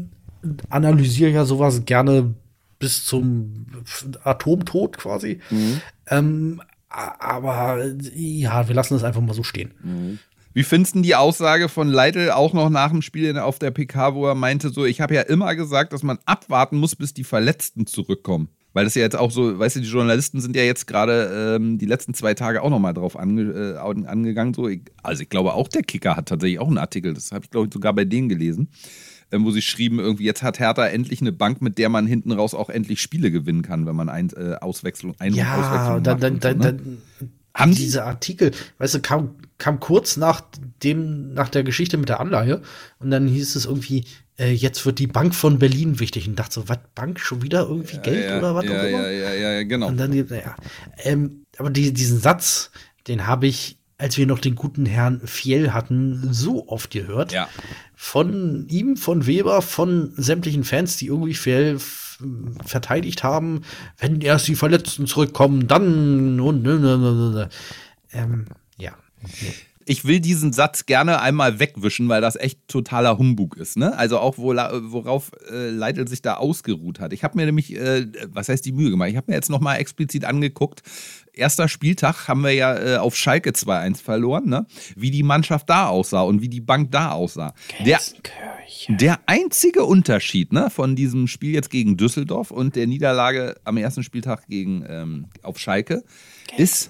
analysiere ja sowas gerne bis zum Atomtod quasi. Mhm. Ähm, Aber ja, wir lassen das einfach mal so stehen. Mhm. Wie findest du die Aussage von Leitl auch noch nach dem Spiel auf der P K, wo er meinte, so, ich habe ja immer gesagt, dass man abwarten muss, bis die Verletzten zurückkommen. Weil das ja jetzt auch so, weißt du, die Journalisten sind ja jetzt gerade ähm, die letzten zwei Tage auch noch mal drauf ange, äh, angegangen. So. Ich, also ich glaube auch, der Kicker hat tatsächlich auch einen Artikel, das habe ich glaube ich sogar bei denen gelesen, ähm, wo sie schrieben, irgendwie jetzt hat Hertha endlich eine Bank, mit der man hinten raus auch endlich Spiele gewinnen kann, wenn man ein, äh, Auswechslung, ein- ja, und Auswechslung dann, dann, macht. Und dann, so, ne? dann Haben diese Artikel, weißt du, kam, kam kurz nach dem, nach der Geschichte mit der Anleihe und dann hieß es irgendwie, äh, jetzt wird die Bank von Berlin wichtig. Und dachte so, was, Bank schon wieder irgendwie ja, Geld ja, oder was ja, auch immer? Ja, ja, ja, genau. Und dann, naja, ähm, aber die, diesen Satz, den habe ich, als wir noch den guten Herrn Fiel hatten, so oft gehört. Ja. Von ihm, von Weber, von sämtlichen Fans, die irgendwie Fiel f- verteidigt haben. Wenn erst die Verletzten zurückkommen, dann und ne, ne, ne, ne. Ähm, ja. Ich will diesen Satz gerne einmal wegwischen, weil das echt totaler Humbug ist. Ne? Also auch, wo, worauf äh, Leitl sich da ausgeruht hat. Ich habe mir nämlich, äh, was heißt die Mühe gemacht? Ich habe mir jetzt nochmal explizit angeguckt. Erster Spieltag haben wir ja äh, auf Schalke zwei eins verloren, ne? Wie die Mannschaft da aussah und wie die Bank da aussah. Der, der einzige Unterschied, ne, von diesem Spiel jetzt gegen Düsseldorf und der Niederlage am ersten Spieltag gegen ähm, auf Schalke ist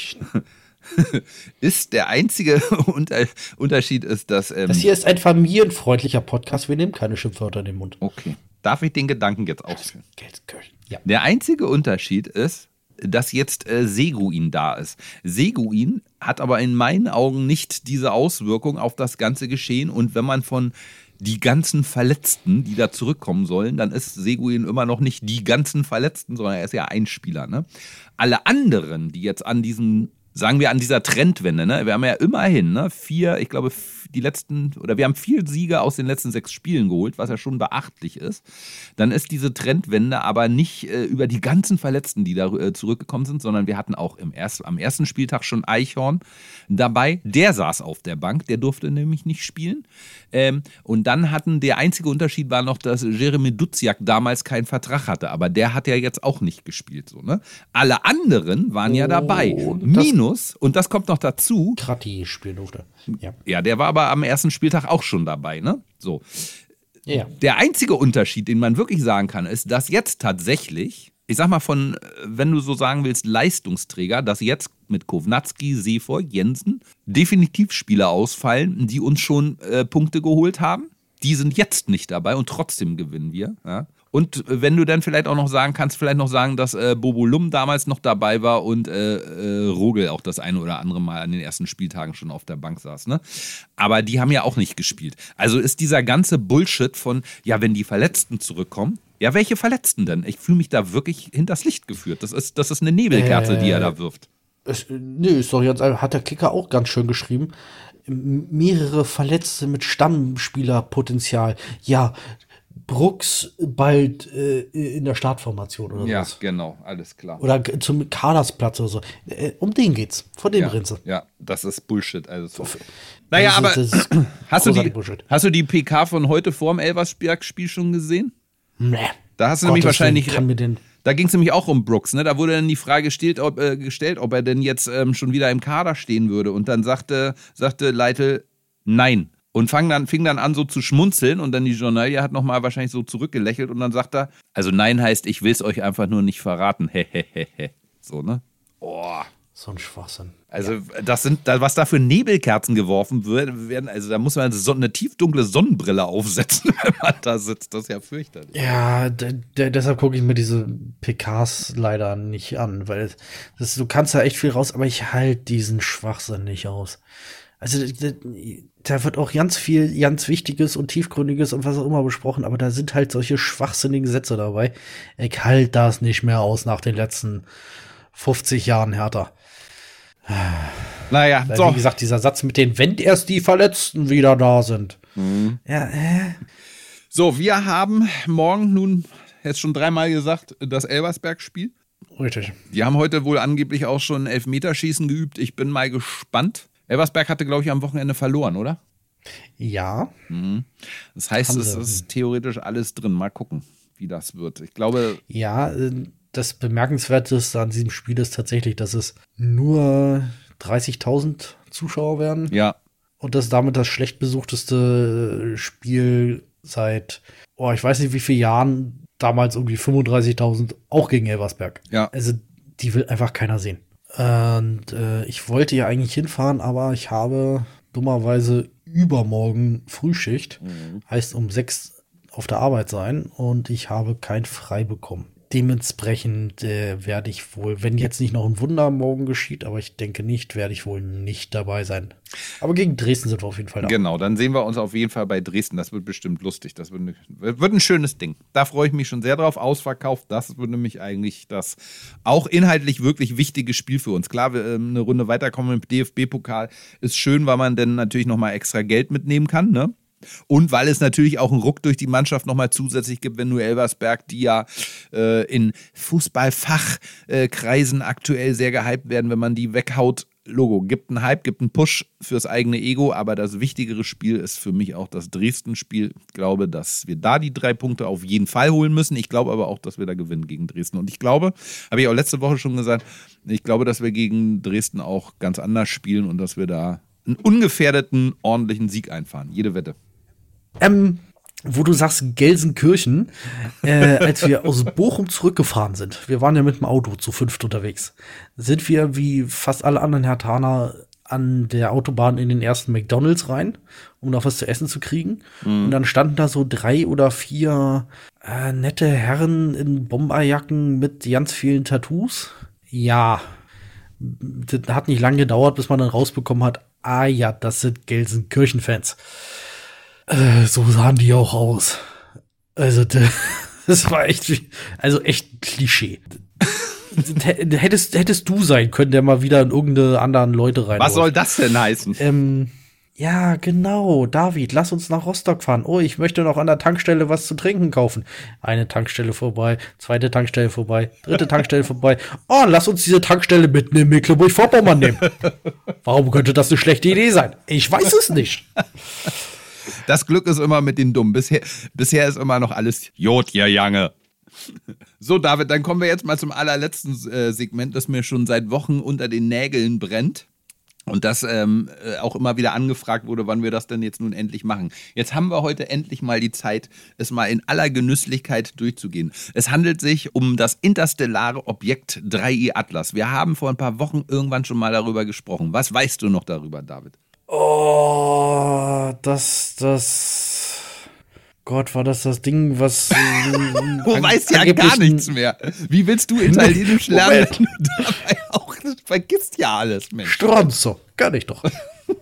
ist der einzige Unter- Unterschied ist, dass ähm, das hier ist ein familienfreundlicher Podcast. Wir nehmen keine Schimpfwörter in den Mund. Okay. Darf ich den Gedanken jetzt ausführen? Ja. Der einzige Unterschied ist, dass jetzt äh, Seguin da ist. Seguin hat aber in meinen Augen nicht diese Auswirkung auf das ganze Geschehen. Und wenn man von die ganzen Verletzten, die da zurückkommen sollen, dann ist Seguin immer noch nicht die ganzen Verletzten, sondern er ist ja ein Spieler. Ne? Alle anderen, die jetzt an diesem sagen wir, an dieser Trendwende, ne? Wir haben ja immerhin, ne, vier, ich glaube, die letzten, oder wir haben vier Siege aus den letzten sechs Spielen geholt, was ja schon beachtlich ist. Dann ist diese Trendwende aber nicht äh, über die ganzen Verletzten, die da äh, zurückgekommen sind, sondern wir hatten auch im erst, am ersten Spieltag schon Eichhorn dabei. Der saß auf der Bank, der durfte nämlich nicht spielen. Ähm, und dann hatten, der einzige Unterschied war noch, dass Jeremy Duziak damals keinen Vertrag hatte, aber der hat ja jetzt auch nicht gespielt. So, ne? Alle anderen waren ja dabei. Minus, und das kommt noch dazu. Kratti spielen durfte. Ja. ja, der war aber am ersten Spieltag auch schon dabei, ne? So. Ja. Der einzige Unterschied, den man wirklich sagen kann, ist, dass jetzt tatsächlich, ich sag mal von, wenn du so sagen willst, Leistungsträger, dass jetzt mit Kovnatski, Seevoy, Jensen definitiv Spieler ausfallen, die uns schon äh, Punkte geholt haben. Die sind jetzt nicht dabei und trotzdem gewinnen wir. Ja? Und wenn du dann vielleicht auch noch sagen kannst, vielleicht noch sagen, dass äh, Bobo Lum damals noch dabei war und äh, äh, Rogel auch das eine oder andere Mal an den ersten Spieltagen schon auf der Bank saß. Ne? Aber die haben ja auch nicht gespielt. Also ist dieser ganze Bullshit von, ja, wenn die Verletzten zurückkommen, ja, welche Verletzten denn? Ich fühle mich da wirklich hinters Licht geführt. Das ist, das ist eine Nebelkerze, äh, die er da wirft. Es, nö, ist doch jetzt, hat der Kicker auch ganz schön geschrieben. Mehrere Verletzte mit Stammspielerpotenzial. Ja, Brooks bald äh, in der Startformation oder ja, was. Ja, genau, alles klar. Oder zum Kadersplatz oder so. Äh, um den geht's, von dem ja, Rinse. Ja, das ist Bullshit. Also so. Naja, das aber ist, das ist hast, du die, Bullshit. hast du die P K von heute vor dem Elversberg-Spiel schon gesehen? Nee. Da hast du Gott, nämlich wahrscheinlich... Kann mir den Da ging es nämlich auch um Brooks, ne? Da wurde dann die Frage gestellt, ob, äh, gestellt, ob er denn jetzt ähm, schon wieder im Kader stehen würde. Und dann sagte, sagte Leitl, nein. Und fang dann, fing dann an so zu schmunzeln und dann die Journalie hat nochmal wahrscheinlich so zurückgelächelt und dann sagt er, also nein heißt, ich will es euch einfach nur nicht verraten. Hehehehe. So, ne? Oh. So ein Schwachsinn. Also das sind, was da für Nebelkerzen geworfen werden, also da muss man so eine tiefdunkle Sonnenbrille aufsetzen, wenn man da sitzt. Das ist ja fürchterlich. Ja, d- d- deshalb gucke ich mir diese P Ks leider nicht an, weil das, du kannst da echt viel raus, aber ich halte diesen Schwachsinn nicht aus. Also da wird auch ganz viel, ganz Wichtiges und Tiefgründiges und was auch immer besprochen, aber da sind halt solche schwachsinnigen Sätze dabei. Ich halte das nicht mehr aus nach den letzten fünfzig Jahren Hertha. Naja, Weil, so. Wie gesagt, dieser Satz mit den, wenn erst die Verletzten wieder da sind. Mhm. Ja, äh. So, wir haben morgen nun, jetzt schon dreimal gesagt, das Elversberg-Spiel. Richtig. Die haben heute wohl angeblich auch schon Elfmeterschießen geübt. Ich bin mal gespannt. Elversberg hatte, glaube ich, am Wochenende verloren, oder? Ja. Mhm. Das heißt, Haben es sie. ist theoretisch alles drin. Mal gucken, wie das wird. Ich glaube. Ja, das Bemerkenswerteste an diesem Spiel ist tatsächlich, dass es nur dreißigtausend Zuschauer werden. Ja. Und das ist damit das schlecht besuchteste Spiel seit, oh, ich weiß nicht wie vielen Jahren, damals irgendwie fünfunddreißigtausend, auch gegen Elversberg. Ja. Also die will einfach keiner sehen. Und äh, ich wollte ja eigentlich hinfahren, aber ich habe dummerweise übermorgen Frühschicht, mhm. heißt um sechs auf der Arbeit sein und ich habe kein Frei bekommen. Dementsprechend äh, werde ich wohl, wenn jetzt nicht noch ein Wunder morgen geschieht, aber ich denke nicht, werde ich wohl nicht dabei sein. Aber gegen Dresden sind wir auf jeden Fall da. Genau, dann sehen wir uns auf jeden Fall bei Dresden. Das wird bestimmt lustig. Das wird, wird ein schönes Ding. Da freue ich mich schon sehr drauf. Ausverkauft, das wird nämlich eigentlich das auch inhaltlich wirklich wichtige Spiel für uns. Klar, wir, ähm, eine Runde weiterkommen im D F B-Pokal ist schön, weil man dann natürlich nochmal extra Geld mitnehmen kann, ne? Und weil es natürlich auch einen Ruck durch die Mannschaft nochmal zusätzlich gibt, wenn nur Elversberg, die ja äh, in Fußballfachkreisen äh, aktuell sehr gehypt werden, wenn man die weghaut. Logo, gibt einen Hype, gibt einen Push fürs eigene Ego, aber das wichtigere Spiel ist für mich auch das Dresden-Spiel. Ich glaube, dass wir da die drei Punkte auf jeden Fall holen müssen. Ich glaube aber auch, dass wir da gewinnen gegen Dresden. Und ich glaube, habe ich auch letzte Woche schon gesagt, ich glaube, dass wir gegen Dresden auch ganz anders spielen und dass wir da einen ungefährdeten, ordentlichen Sieg einfahren. Jede Wette. Ähm, wo du sagst Gelsenkirchen, äh, als wir aus Bochum zurückgefahren sind, wir waren ja mit dem Auto zu fünft unterwegs, sind wir wie fast alle anderen Herthaner an der Autobahn in den ersten McDonald's rein, um noch was zu essen zu kriegen. Mhm. Und dann standen da so drei oder vier äh, nette Herren in Bomberjacken mit ganz vielen Tattoos. Ja, das hat nicht lange gedauert, bis man dann rausbekommen hat, ah ja, das sind Gelsenkirchen-Fans. Äh, so sahen die auch aus. Also, das war echt, also echt ein Klischee. hättest, hättest du sein können, der mal wieder in irgendeine anderen Leute rein. Was soll das denn heißen? Ähm, ja, genau. David, lass uns nach Rostock fahren. Oh, ich möchte noch an der Tankstelle was zu trinken kaufen. Eine Tankstelle vorbei, zweite Tankstelle vorbei, dritte Tankstelle vorbei. Oh, lass uns diese Tankstelle mitten in Mecklenburg-Vorpommern nehmen. Warum könnte das eine schlechte Idee sein? Ich weiß es nicht. Das Glück ist immer mit den Dummen. Bisher, bisher ist immer noch alles Jod, ihr Jange. So, David, dann kommen wir jetzt mal zum allerletzten äh, Segment, das mir schon seit Wochen unter den Nägeln brennt. Und das ähm, auch immer wieder angefragt wurde, wann wir das denn jetzt nun endlich machen. Jetzt haben wir heute endlich mal die Zeit, es mal in aller Genüsslichkeit durchzugehen. Es handelt sich um das interstellare Objekt drei I Atlas. Wir haben vor ein paar Wochen irgendwann schon mal darüber gesprochen. Was weißt du noch darüber, David? Oh, das, das... Gott, war das das Ding, was... Du weißt ja gar nichts mehr. Wie willst du Italienisch lernen? Wenn du dabei auch vergisst ja alles, Mensch. Stronzo, kann ich doch.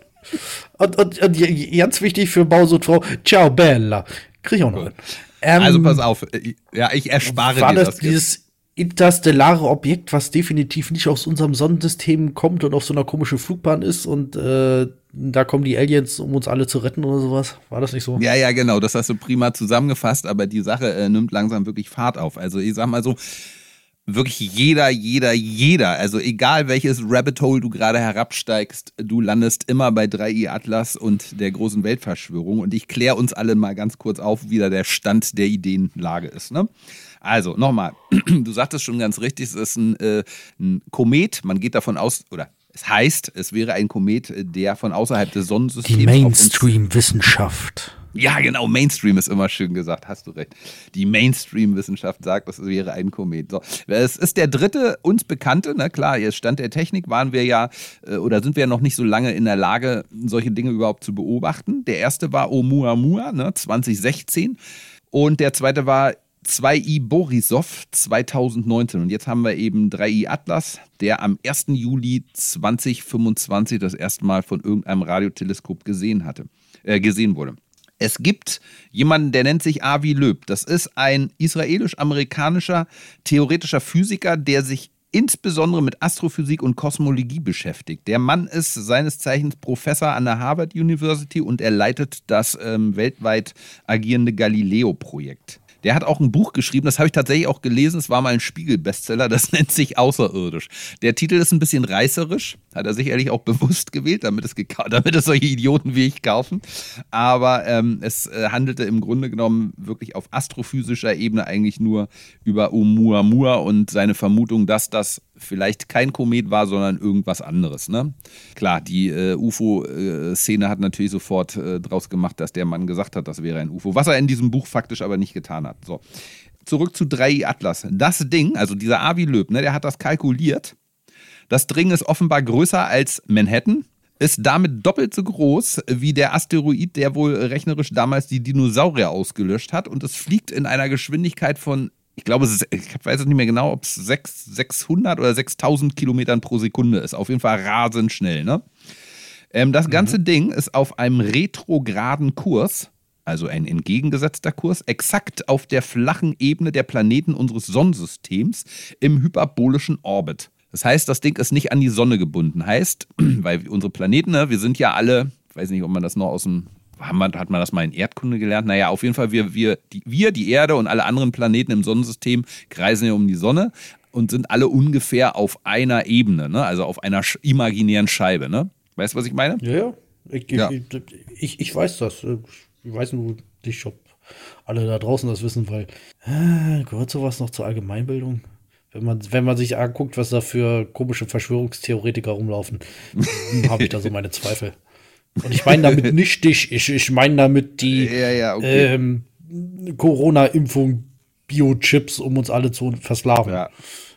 und, und, und ganz wichtig für Maus und Frau, ciao Bella. Krieg ich auch noch hin. Ähm, also pass auf, ja, ich erspare war dir das. das Dieses jetzt. interstellare Objekt, was definitiv nicht aus unserem Sonnensystem kommt und auf so einer komischen Flugbahn ist und äh, da kommen die Aliens, um uns alle zu retten oder sowas. War das nicht so? Ja, ja, genau. Das hast du prima zusammengefasst, aber die Sache äh, nimmt langsam wirklich Fahrt auf. Also ich sag mal so, wirklich jeder, jeder, jeder, also egal welches Rabbit Hole du gerade herabsteigst, du landest immer bei drei I Atlas und der großen Weltverschwörung. Und ich kläre uns alle mal ganz kurz auf, wie da der Stand der Ideenlage ist, ne? Also, nochmal, du sagtest schon ganz richtig, es ist ein, äh, ein Komet, man geht davon aus, oder es heißt, es wäre ein Komet, der von außerhalb des Sonnensystems... Die Mainstream-Wissenschaft. Ja, genau, Mainstream ist immer schön gesagt, hast du recht. Die Mainstream-Wissenschaft sagt, das wäre ein Komet. So, es ist der dritte uns bekannte, na klar, jetzt Stand der Technik waren wir ja, oder sind wir ja noch nicht so lange in der Lage, solche Dinge überhaupt zu beobachten. Der erste war Oumuamua, ne, zwanzig sechzehn und der zweite war zwei I Borisov zweitausendneunzehn und jetzt haben wir eben drei I Atlas, der am ersten Juli zweitausendfünfundzwanzig das erste Mal von irgendeinem Radioteleskop gesehen hatte, äh, gesehen wurde. Es gibt jemanden, der nennt sich Avi Loeb. Das ist ein israelisch-amerikanischer theoretischer Physiker, der sich insbesondere mit Astrophysik und Kosmologie beschäftigt. Der Mann ist seines Zeichens Professor an der Harvard University und er leitet das ähm, weltweit agierende Galileo-Projekt. Der hat auch ein Buch geschrieben, das habe ich tatsächlich auch gelesen, es war mal ein Spiegel-Bestseller, das nennt sich Außerirdisch. Der Titel ist ein bisschen reißerisch, hat er sicherlich auch bewusst gewählt, damit es, geka- damit es solche Idioten wie ich kaufen. Aber ähm, es äh, handelte im Grunde genommen wirklich auf astrophysischer Ebene eigentlich nur über Oumuamua und seine Vermutung, dass das vielleicht kein Komet war, sondern irgendwas anderes. Ne? Klar, die äh, U F O-Szene hat natürlich sofort äh, draus gemacht, dass der Mann gesagt hat, das wäre ein U F O. Was er in diesem Buch faktisch aber nicht getan hat. So. Zurück zu drei I Atlas. Das Ding, also dieser Avi Loeb, ne, der hat das kalkuliert. Das Ding ist offenbar größer als Manhattan, ist damit doppelt so groß wie der Asteroid, der wohl rechnerisch damals die Dinosaurier ausgelöscht hat. Und es fliegt in einer Geschwindigkeit von, ich glaube, ich weiß es nicht mehr genau, ob es sechshundert oder sechstausend Kilometern pro Sekunde ist. Auf jeden Fall rasend schnell. Ne? Ähm, das ganze mhm. Ding ist auf einem retrograden Kurs, also ein entgegengesetzter Kurs, exakt auf der flachen Ebene der Planeten unseres Sonnensystems im hyperbolischen Orbit. Das heißt, das Ding ist nicht an die Sonne gebunden. Heißt, weil unsere Planeten, ne, wir sind ja alle, ich weiß nicht, ob man das noch aus dem, hat man, hat man das mal in Erdkunde gelernt? Naja, auf jeden Fall, wir, wir, die, wir, die Erde und alle anderen Planeten im Sonnensystem kreisen ja um die Sonne und sind alle ungefähr auf einer Ebene, ne? Also auf einer sch- imaginären Scheibe. Ne? Weißt du, was ich meine? Ja, ja. Ich, ja. Ich, ich, ich weiß das. Ich weiß nur nicht, ob alle da draußen das wissen, weil äh, gehört sowas noch zur Allgemeinbildung? Wenn man, wenn man sich anguckt, was da für komische Verschwörungstheoretiker rumlaufen, habe ich da so meine Zweifel. Und ich meine damit nicht dich, ich, ich meine damit die ja, ja, okay. ähm, Corona-Impfung, Biochips, um uns alle zu versklaven. Ja.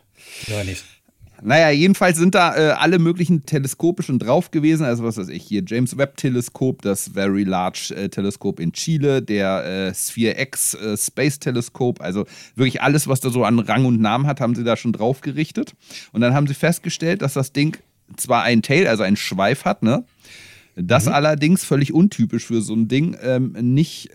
Ja, nicht. Naja, jedenfalls sind da äh, alle möglichen Teleskope schon drauf gewesen. Also was weiß ich, hier James Webb-Teleskop, das Very Large äh, Teleskop in Chile, der äh, Sphere X äh, Space Teleskop. Also wirklich alles, was da so an Rang und Namen hat, haben sie da schon drauf gerichtet. Und dann haben sie festgestellt, dass das Ding zwar ein Tail, also einen Schweif hat, ne? Das mhm. allerdings völlig untypisch für so ein Ding, ähm, nicht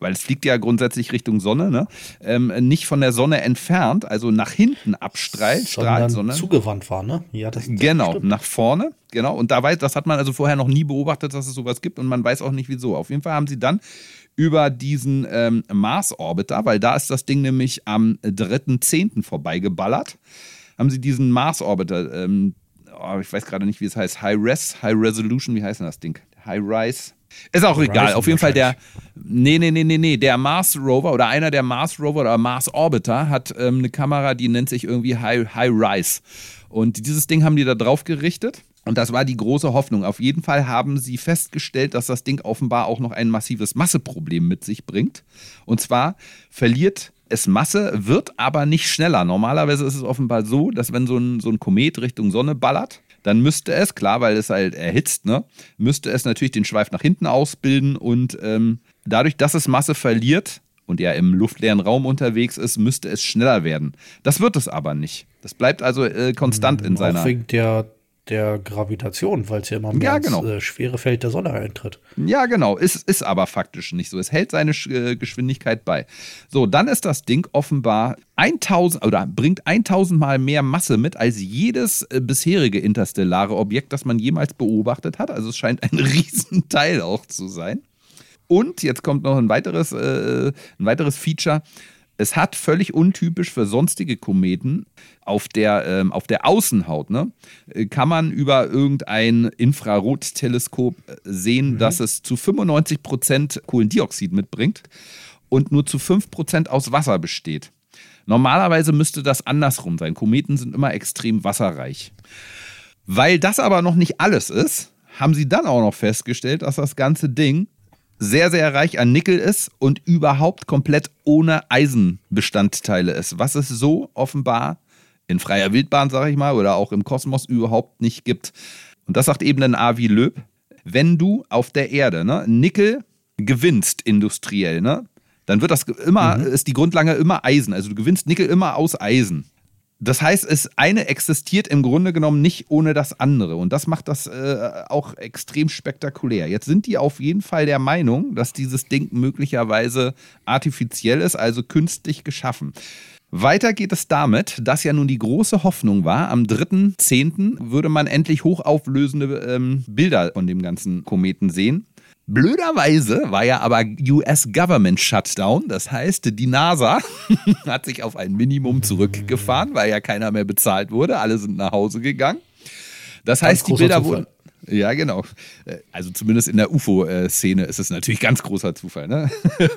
weil es fliegt ja grundsätzlich Richtung Sonne, ne? ähm, nicht von der Sonne entfernt, also nach hinten abstrahlt, strahlt, sondern zugewandt war, ne? Ja, das, das genau, stimmt. nach vorne, genau. Und da weiß, das hat man also vorher noch nie beobachtet, dass es sowas gibt und man weiß auch nicht wieso. Auf jeden Fall haben sie dann über diesen ähm, Mars-Orbiter, weil da ist das Ding nämlich am dritten zehnten vorbeigeballert, haben sie diesen Mars-Orbiter, ähm, oh, ich weiß gerade nicht, wie es heißt, High-Res, High-Resolution, wie heißt denn das Ding? High-Rise? Ist auch egal, auf jeden Fall der, nee, nee, nee, nee, nee, der Mars-Rover oder einer der Mars-Rover oder Mars-Orbiter hat ähm, eine Kamera, die nennt sich irgendwie High, High-Rise. Und dieses Ding haben die da drauf gerichtet. Und das war die große Hoffnung. Auf jeden Fall haben sie festgestellt, dass das Ding offenbar auch noch ein massives Masseproblem mit sich bringt. Und zwar verliert es Masse, wird aber nicht schneller. Normalerweise ist es offenbar so, dass wenn so ein, so ein Komet Richtung Sonne ballert, dann müsste es, klar, weil es halt erhitzt, ne, müsste es natürlich den Schweif nach hinten ausbilden und ähm, dadurch, dass es Masse verliert und ja im luftleeren Raum unterwegs ist, müsste es schneller werden. Das wird es aber nicht. Das bleibt also äh, konstant in seiner... Auch wegen der, der Gravitation, weil es ja immer mehr Ja, ins genau. äh, schwere Feld der Sonne eintritt. Ja, genau. Ist, ist aber faktisch nicht so. Es hält seine äh, Geschwindigkeit bei. So, dann ist das Ding offenbar tausend oder bringt tausend Mal mehr Masse mit als jedes äh, bisherige interstellare Objekt, das man jemals beobachtet hat. Also es scheint ein Riesenteil auch zu sein. Und jetzt kommt noch ein weiteres, äh, ein weiteres Feature. Es hat völlig untypisch für sonstige Kometen auf der, ähm, auf der Außenhaut, ne, kann man über irgendein Infrarotteleskop sehen, mhm. dass es zu fünfundneunzig Prozent Kohlendioxid mitbringt und nur zu fünf Prozent aus Wasser besteht. Normalerweise müsste das andersrum sein. Kometen sind immer extrem wasserreich. Weil das aber noch nicht alles ist, haben sie dann auch noch festgestellt, dass das ganze Ding sehr, sehr reich an Nickel ist und überhaupt komplett ohne Eisenbestandteile ist, was es so offenbar in freier Wildbahn, sage ich mal, oder auch im Kosmos überhaupt nicht gibt. Und das sagt eben dann Avi Loeb, wenn du auf der Erde, ne, Nickel gewinnst industriell, ne, dann wird das immer, mhm. ist die Grundlage immer Eisen. Also du gewinnst Nickel immer aus Eisen. Das heißt, es eine existiert im Grunde genommen nicht ohne das andere. Und das macht das äh, auch extrem spektakulär. Jetzt sind die auf jeden Fall der Meinung, dass dieses Ding möglicherweise artifiziell ist, also künstlich geschaffen. Weiter geht es damit, dass ja nun die große Hoffnung war, am dritten zehnten würde man endlich hochauflösende ähm, Bilder von dem ganzen Kometen sehen. Blöderweise war ja aber U S Government Shutdown, das heißt, die NASA hat sich auf ein Minimum zurückgefahren, weil ja keiner mehr bezahlt wurde, alle sind nach Hause gegangen. Das heißt, die Bilder wurden... Ja, genau. Also zumindest in der U F O-Szene ist es natürlich ganz großer Zufall, ne?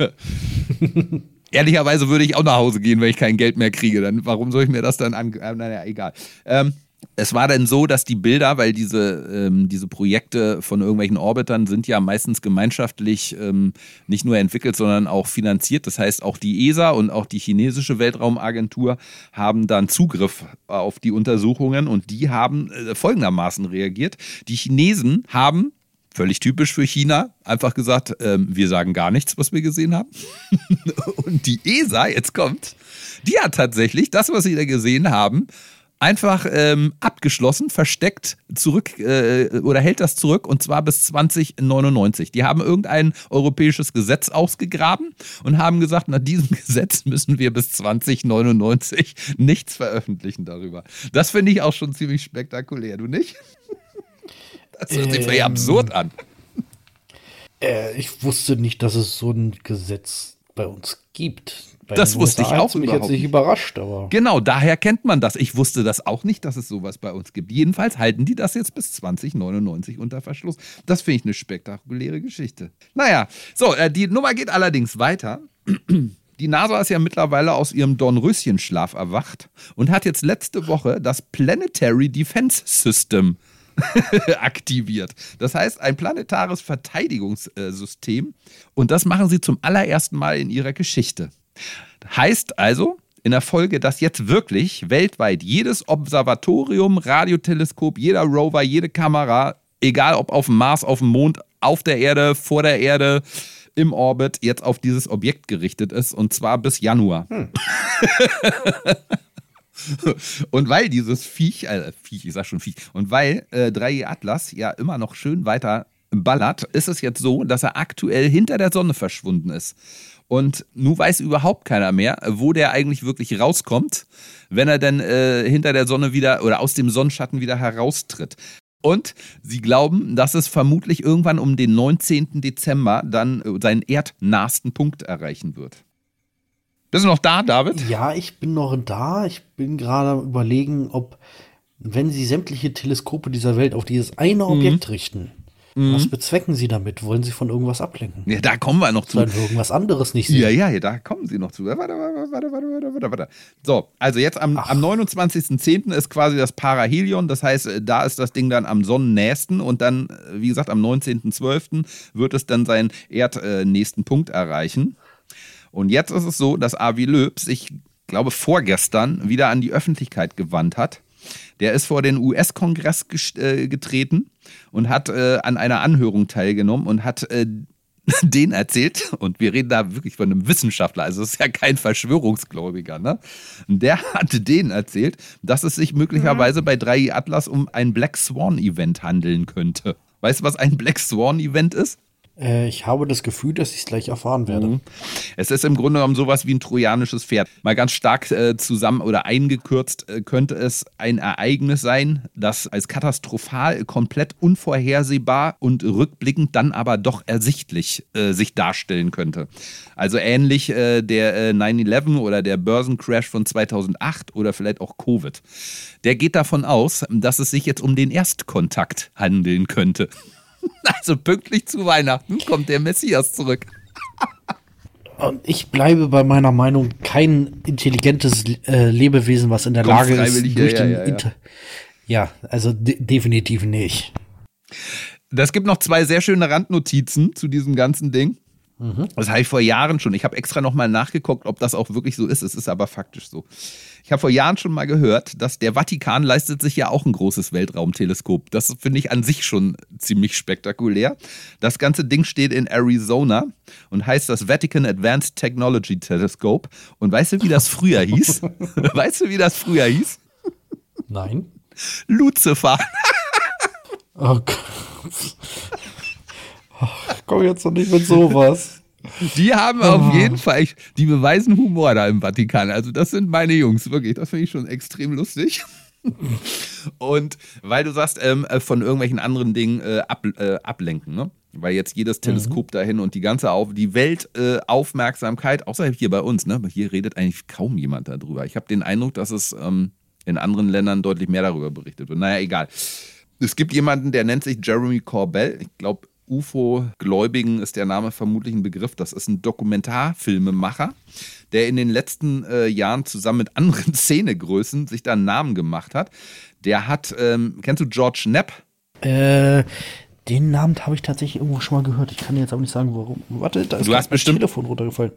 Ehrlicherweise würde ich auch nach Hause gehen, wenn ich kein Geld mehr kriege. Dann warum soll ich mir das dann an... Naja, egal. Ähm, Es war dann so, dass die Bilder, weil diese, ähm, diese Projekte von irgendwelchen Orbitern sind ja meistens gemeinschaftlich ähm, nicht nur entwickelt, sondern auch finanziert. Das heißt, auch die E S A und auch die chinesische Weltraumagentur haben dann Zugriff auf die Untersuchungen und die haben äh, folgendermaßen reagiert. Die Chinesen haben, völlig typisch für China, einfach gesagt, ähm, wir sagen gar nichts, was wir gesehen haben. Und die E S A, jetzt kommt, die hat tatsächlich das, was sie da gesehen haben, einfach ähm, abgeschlossen, versteckt, zurück äh, oder hält das zurück und zwar bis zwanzig neunundneunzig. Die haben irgendein europäisches Gesetz ausgegraben und haben gesagt, nach diesem Gesetz müssen wir bis zwanzig neunundneunzig nichts veröffentlichen darüber. Das finde ich auch schon ziemlich spektakulär, du nicht? Das hört sich ähm, absurd an. Äh, ich wusste nicht, dass es so ein Gesetz bei uns gibt. Bei das wusste ich auch mich jetzt nicht überrascht, aber. Genau, daher kennt man das. Ich wusste das auch nicht, dass es sowas bei uns gibt. Jedenfalls halten die das jetzt bis zwanzig neunundneunzig unter Verschluss. Das finde ich eine spektakuläre Geschichte. Naja, so, äh, die Nummer geht allerdings weiter. Die NASA ist ja mittlerweile aus ihrem Dornröschenschlaf erwacht und hat jetzt letzte Woche das Planetary Defense System aktiviert. Das heißt, ein planetares Verteidigungssystem. Und das machen sie zum allerersten Mal in ihrer Geschichte. Heißt also in der Folge, dass jetzt wirklich weltweit jedes Observatorium, Radioteleskop, jeder Rover, jede Kamera, egal ob auf dem Mars, auf dem Mond, auf der Erde, vor der Erde, im Orbit, jetzt auf dieses Objekt gerichtet ist und zwar bis Januar. Hm. Und weil dieses Viech, äh, Viech, ich sag schon Viech, und weil äh, drei G Atlas ja immer noch schön weiter ballert, ist es jetzt so, dass er aktuell hinter der Sonne verschwunden ist. Und nun weiß überhaupt keiner mehr, wo der eigentlich wirklich rauskommt, wenn er dann äh, hinter der Sonne wieder oder aus dem Sonnenschatten wieder heraustritt. Und sie glauben, dass es vermutlich irgendwann um den neunzehnten Dezember dann seinen erdnahsten Punkt erreichen wird. Bist du noch da, David? Ja, ich bin noch da. Ich bin gerade am Überlegen, ob, wenn sie sämtliche Teleskope dieser Welt auf dieses eine Objekt mhm. richten, mhm. was bezwecken sie damit? Wollen sie von irgendwas ablenken? Ja, da kommen wir noch zu. Sollen wir irgendwas anderes nicht sehen? Ja, ja, ja, da kommen sie noch zu. Warte, warte, warte, warte, warte, warte, warte. So, also jetzt am, am neunundzwanzigsten zehnten ist quasi das Parahelion. Das heißt, da ist das Ding dann am sonnennächsten. Und dann, wie gesagt, am neunzehnten zwölften wird es dann seinen erdnächsten Punkt erreichen. Und jetzt ist es so, dass Avi Loeb sich, glaube vorgestern wieder an die Öffentlichkeit gewandt hat. Der ist vor den U S-Kongress äh, getreten und hat äh, an einer Anhörung teilgenommen und hat äh, denen erzählt, und wir reden da wirklich von einem Wissenschaftler, also es ist ja kein Verschwörungsgläubiger, ne? Der hat denen erzählt, dass es sich möglicherweise bei drei I Atlas um ein Black Swan-Event handeln könnte. Weißt du, was ein Black Swan-Event ist? Ich habe das Gefühl, dass ich es gleich erfahren werde. Mhm. Es ist im Grunde genommen sowas wie ein trojanisches Pferd. Mal ganz stark äh, zusammen oder eingekürzt äh, könnte es ein Ereignis sein, das als katastrophal, komplett unvorhersehbar und rückblickend dann aber doch ersichtlich äh, sich darstellen könnte. Also ähnlich äh, der äh, neun elf oder der Börsencrash von zweitausendacht oder vielleicht auch Covid. Der geht davon aus, dass es sich jetzt um den Erstkontakt handeln könnte. Also pünktlich zu Weihnachten kommt der Messias zurück. Und ich bleibe bei meiner Meinung, kein intelligentes äh, Lebewesen, was in der Lage ist, durch ja, den ja, ja. Inter- ja, also de- definitiv nicht. Es gibt noch zwei sehr schöne Randnotizen zu diesem ganzen Ding. Mhm. Das habe ich vor Jahren schon. Ich habe extra nochmal nachgeguckt, ob das auch wirklich so ist. Es ist aber faktisch so. Ich habe vor Jahren schon mal gehört, dass der Vatikan leistet sich ja auch ein großes Weltraumteleskop. Das finde ich an sich schon ziemlich spektakulär. Das ganze Ding steht in Arizona und heißt das Vatican Advanced Technology Telescope. Und weißt du, wie das früher hieß? Weißt du, wie das früher hieß? Nein. Lucifer. Oh Gott. Ach, komm jetzt doch nicht mit sowas. Die haben oh. auf jeden Fall, die beweisen Humor da im Vatikan. Also das sind meine Jungs, wirklich. Das finde ich schon extrem lustig. Und weil du sagst, ähm, von irgendwelchen anderen Dingen äh, ab, äh, ablenken, ne? Weil jetzt jedes Teleskop mhm. dahin und die ganze Auf, die Weltaufmerksamkeit, äh, außer hier bei uns, ne? Hier redet eigentlich kaum jemand darüber. Ich habe den Eindruck, dass es ähm, in anderen Ländern deutlich mehr darüber berichtet wird. Naja, egal. Es gibt jemanden, der nennt sich Jeremy Corbell. Ich glaube, U F O-Gläubigen ist der Name vermutlich ein Begriff. Das ist ein Dokumentarfilmemacher, der in den letzten äh, Jahren zusammen mit anderen Szenegrößen sich da einen Namen gemacht hat. Der hat, ähm, kennst du George Knapp? Äh, den Namen habe ich tatsächlich irgendwo schon mal gehört. Ich kann dir jetzt aber nicht sagen, warum. Warte, da ist du hast bestimmt das Telefon runtergefallen.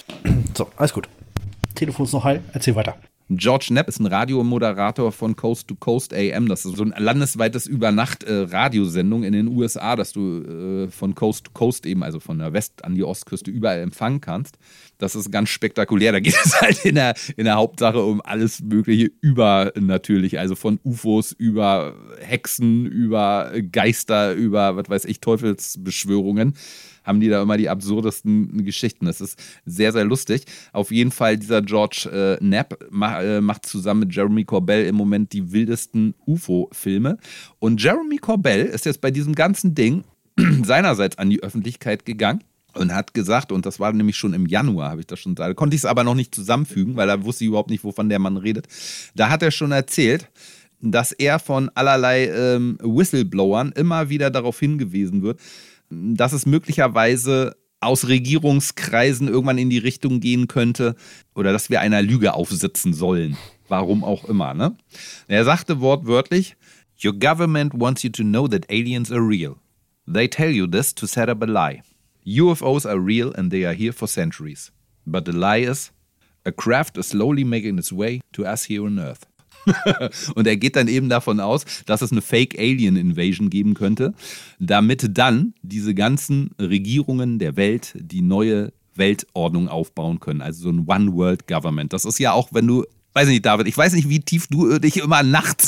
So, alles gut. Telefon ist noch heil. Erzähl weiter. George Knapp ist ein Radiomoderator von Coast to Coast A M. Das ist so ein landesweites Übernacht-Radiosendung in den U S A, dass du äh, von Coast to Coast eben, also von der West an die Ostküste überall empfangen kannst. Das ist ganz spektakulär. Da geht es halt in der, in der Hauptsache um alles Mögliche übernatürlich. Also von U F Os über Hexen, über Geister, über, was weiß ich, Teufelsbeschwörungen. Haben die da immer die absurdesten Geschichten. Das ist sehr, sehr lustig. Auf jeden Fall, dieser George äh, Knapp ma- äh, macht zusammen mit Jeremy Corbell im Moment die wildesten U F O-Filme. Und Jeremy Corbell ist jetzt bei diesem ganzen Ding seinerseits an die Öffentlichkeit gegangen und hat gesagt, und das war nämlich schon im Januar, habe ich das schon gesagt, da konnte ich es aber noch nicht zusammenfügen, weil da wusste ich überhaupt nicht, wovon der Mann redet. Da hat er schon erzählt, dass er von allerlei ähm, Whistleblowern immer wieder darauf hingewiesen wird, dass es möglicherweise aus Regierungskreisen irgendwann in die Richtung gehen könnte oder dass wir einer Lüge aufsitzen sollen. Warum auch immer, ne? Er sagte wortwörtlich, "Your government wants you to know that aliens are real. They tell you this to set up a lie. U F Os are real and they are here for centuries. But the lie is, a craft is slowly making its way to us here on Earth." Und er geht dann eben davon aus, dass es eine Fake-Alien-Invasion geben könnte, damit dann diese ganzen Regierungen der Welt die neue Weltordnung aufbauen können. Also so ein One-World-Government. Das ist ja auch, wenn du, weiß nicht, David, ich weiß nicht, wie tief du dich immer nachts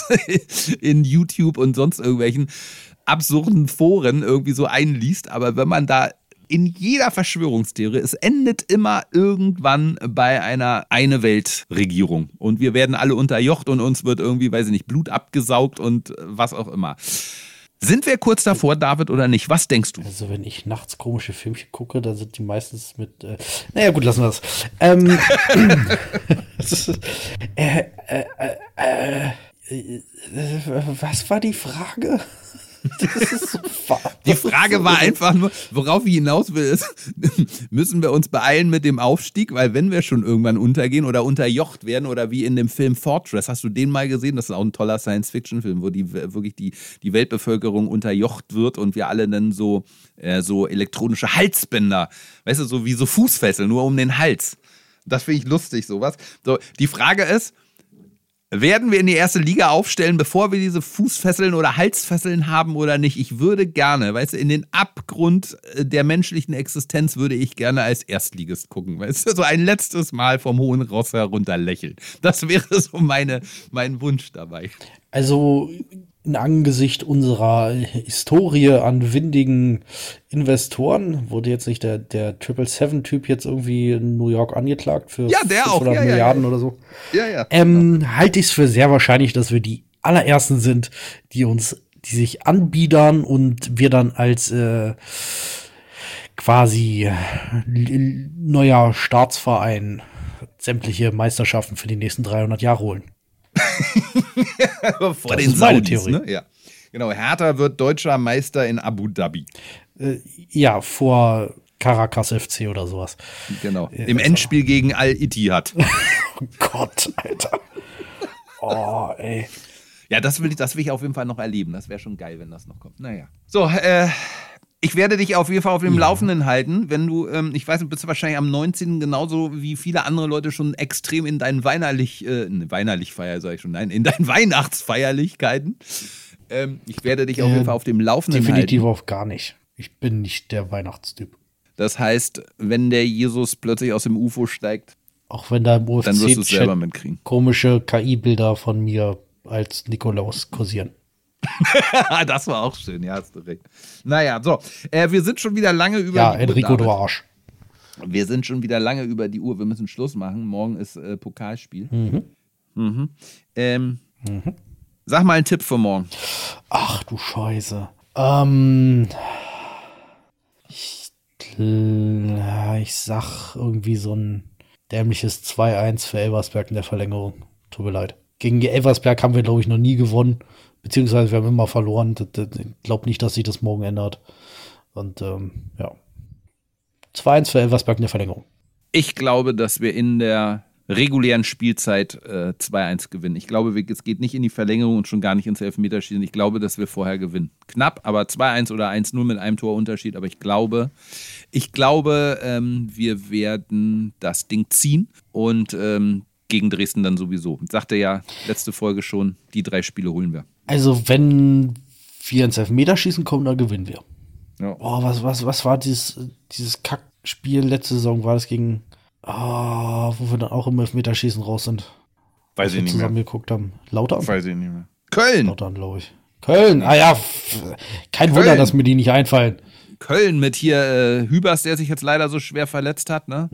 in YouTube und sonst irgendwelchen absurden Foren irgendwie so einliest, aber wenn man da in jeder Verschwörungstheorie, es endet immer irgendwann bei einer Eine-Welt-Regierung. Und wir werden alle unterjocht und uns wird irgendwie, weiß ich nicht, Blut abgesaugt und was auch immer. Sind wir kurz davor, David, oder nicht? Was denkst du? Also wenn ich nachts komische Filmchen gucke, dann sind die meistens mit, äh, naja gut, lassen wir das. Ähm, äh, äh, äh, äh, was war die Frage? Das ist so die Frage war einfach nur, worauf ich hinaus will, ist, müssen wir uns beeilen mit dem Aufstieg, weil wenn wir schon irgendwann untergehen oder unterjocht werden oder wie in dem Film Fortress, hast du den mal gesehen? Das ist auch ein toller Science-Fiction-Film, wo die wirklich die, die Weltbevölkerung unterjocht wird und wir alle dann so, äh, so elektronische Halsbänder, weißt du, so wie so Fußfesseln, nur um den Hals. Das finde ich lustig, sowas. So, die Frage ist, werden wir in die erste Liga aufstellen, bevor wir diese Fußfesseln oder Halsfesseln haben oder nicht? Ich würde gerne, weißt du, in den Abgrund der menschlichen Existenz würde ich gerne als Erstligist gucken, weißt du, so ein letztes Mal vom hohen Ross herunter lächeln. Das wäre so meine, mein Wunsch dabei. Also in Angesicht unserer Historie an windigen Investoren wurde jetzt nicht der, der Triple Seven Typ jetzt irgendwie in New York angeklagt für ja, der auch. Ja, Milliarden ja, ja. oder so. Ja, ja. Ähm, halte ich es für sehr wahrscheinlich, dass wir die allerersten sind, die uns, die sich anbiedern und wir dann als äh, quasi neuer Staatsverein sämtliche Meisterschaften für die nächsten dreihundert Jahre holen. Vor das den ist meine Saudis, Theorie. Ne? Ja. Genau, Hertha wird deutscher Meister in Abu Dhabi. Äh, ja, vor Caracas F C oder sowas. Genau, äh, im Endspiel gegen Al-Ittihad. Oh Gott, Alter. Oh, ey. Ja, das will ich, das will ich auf jeden Fall noch erleben. Das wäre schon geil, wenn das noch kommt. Naja. So, äh, ich werde dich auf jeden Fall auf dem ja. Laufenden halten, wenn du, ähm, ich weiß, du bist wahrscheinlich am neunzehnten genauso wie viele andere Leute schon extrem in deinen Weinerlich, äh, ne, Weinerlichfeier, sag ich schon, nein, in deinen Weihnachtsfeierlichkeiten. Ähm, ich werde dich äh, auf jeden Fall auf dem Laufenden definitiv halten. Definitiv auf gar nicht. Ich bin nicht der Weihnachtstyp. Das heißt, wenn der Jesus plötzlich aus dem U F O steigt, auch wenn da im U F C dann wirst du es selber mitkriegen. Komische K I-Bilder von mir als Nikolaus kursieren. Das war auch schön, ja, hast du recht. Naja, so, äh, wir sind schon wieder lange über ja, die Uhr. Ja, Enrico, du Arsch. Wir sind schon wieder lange über die Uhr, wir müssen Schluss machen. Morgen ist äh, Pokalspiel. Mhm. Mhm. Ähm, mhm. Sag mal einen Tipp für morgen. Ach du Scheiße. Ähm, ich, ich sag irgendwie so ein dämliches zwei eins für Elversberg in der Verlängerung. Tut mir leid. Gegen Elversberg haben wir, glaube ich, noch nie gewonnen. Beziehungsweise wir haben immer verloren. Ich glaube nicht, dass sich das morgen ändert. Und ähm, ja. zwei eins für Elversberg in der Verlängerung. Ich glaube, dass wir in der regulären Spielzeit äh, zwei eins gewinnen. Ich glaube, es geht nicht in die Verlängerung und schon gar nicht ins Elfmeterschießen. Ich glaube, dass wir vorher gewinnen. Knapp, aber zwei eins oder eins null mit einem Torunterschied. Aber ich glaube, ich glaube, ähm, wir werden das Ding ziehen und ähm, gegen Dresden dann sowieso. Sagte ja letzte Folge schon, die drei Spiele holen wir. Also wenn wir ins Elfmeterschießen kommen, dann gewinnen wir. Ja. Boah, was, was, was war dieses, dieses Kackspiel letzte Saison? War das gegen, oh, wo wir dann auch im Elfmeterschießen raus sind? Weiß ich nicht mehr. Zusammen geguckt haben. Lautern? Weiß ich nicht mehr. Köln! Lautern, glaube ich. Köln, ah ja, kein Köln. Wunder, dass mir die nicht einfallen. Köln mit hier äh, Hübers, der sich jetzt leider so schwer verletzt hat, ne?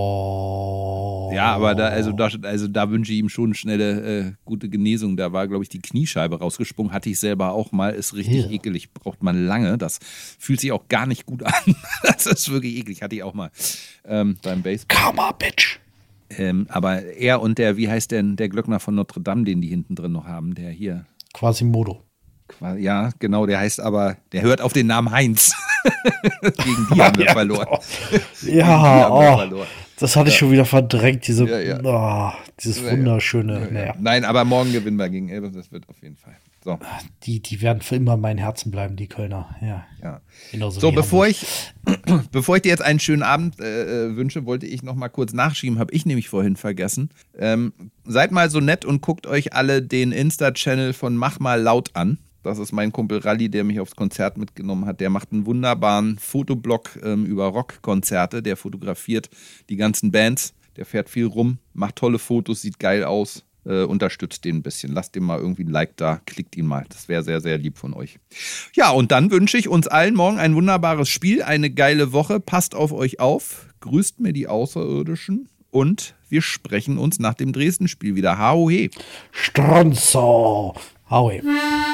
Oh. Ja, aber da, also da, also da wünsche ich ihm schon eine schnelle, äh, gute Genesung. Da war, glaube ich, die Kniescheibe rausgesprungen. Hatte ich selber auch mal. Ist richtig ja. ekelig. Braucht man lange. Das fühlt sich auch gar nicht gut an. Das ist wirklich eklig. Hatte ich auch mal ähm, beim Baseball. Karma, Bitch. Ähm, aber er und der, wie heißt denn der Glöckner von Notre Dame, den die hinten drin noch haben, der hier. Quasimodo. Ja, genau, der heißt aber, der hört auf den Namen Heinz. Gegen die haben wir ja, verloren. Ja, oh, verloren. Das hatte ich ja. schon wieder verdrängt, diese, ja, ja. Oh, dieses ja, wunderschöne. Ja, ja. Naja. Nein, aber morgen gewinnen wir gegen Elbe, das wird auf jeden Fall. So. Die, die werden für immer in meinem Herzen bleiben, die Kölner. Ja. ja. Genauso so, bevor ich, bevor ich dir jetzt einen schönen Abend äh, wünsche, wollte ich noch mal kurz nachschieben, habe ich nämlich vorhin vergessen. Ähm, seid mal so nett und guckt euch alle den Insta-Channel von Mach mal laut an. Das ist mein Kumpel Ralli, der mich aufs Konzert mitgenommen hat. Der macht einen wunderbaren Fotoblog ähm, über Rockkonzerte. Der fotografiert die ganzen Bands. Der fährt viel rum, macht tolle Fotos, sieht geil aus. Äh, unterstützt den ein bisschen. Lasst ihm mal irgendwie ein Like da, klickt ihn mal. Das wäre sehr, sehr lieb von euch. Ja, und dann wünsche ich uns allen morgen ein wunderbares Spiel, eine geile Woche. Passt auf euch auf, grüßt mir die Außerirdischen und wir sprechen uns nach dem Dresden-Spiel wieder. Hau he. Stronzo. Hau he.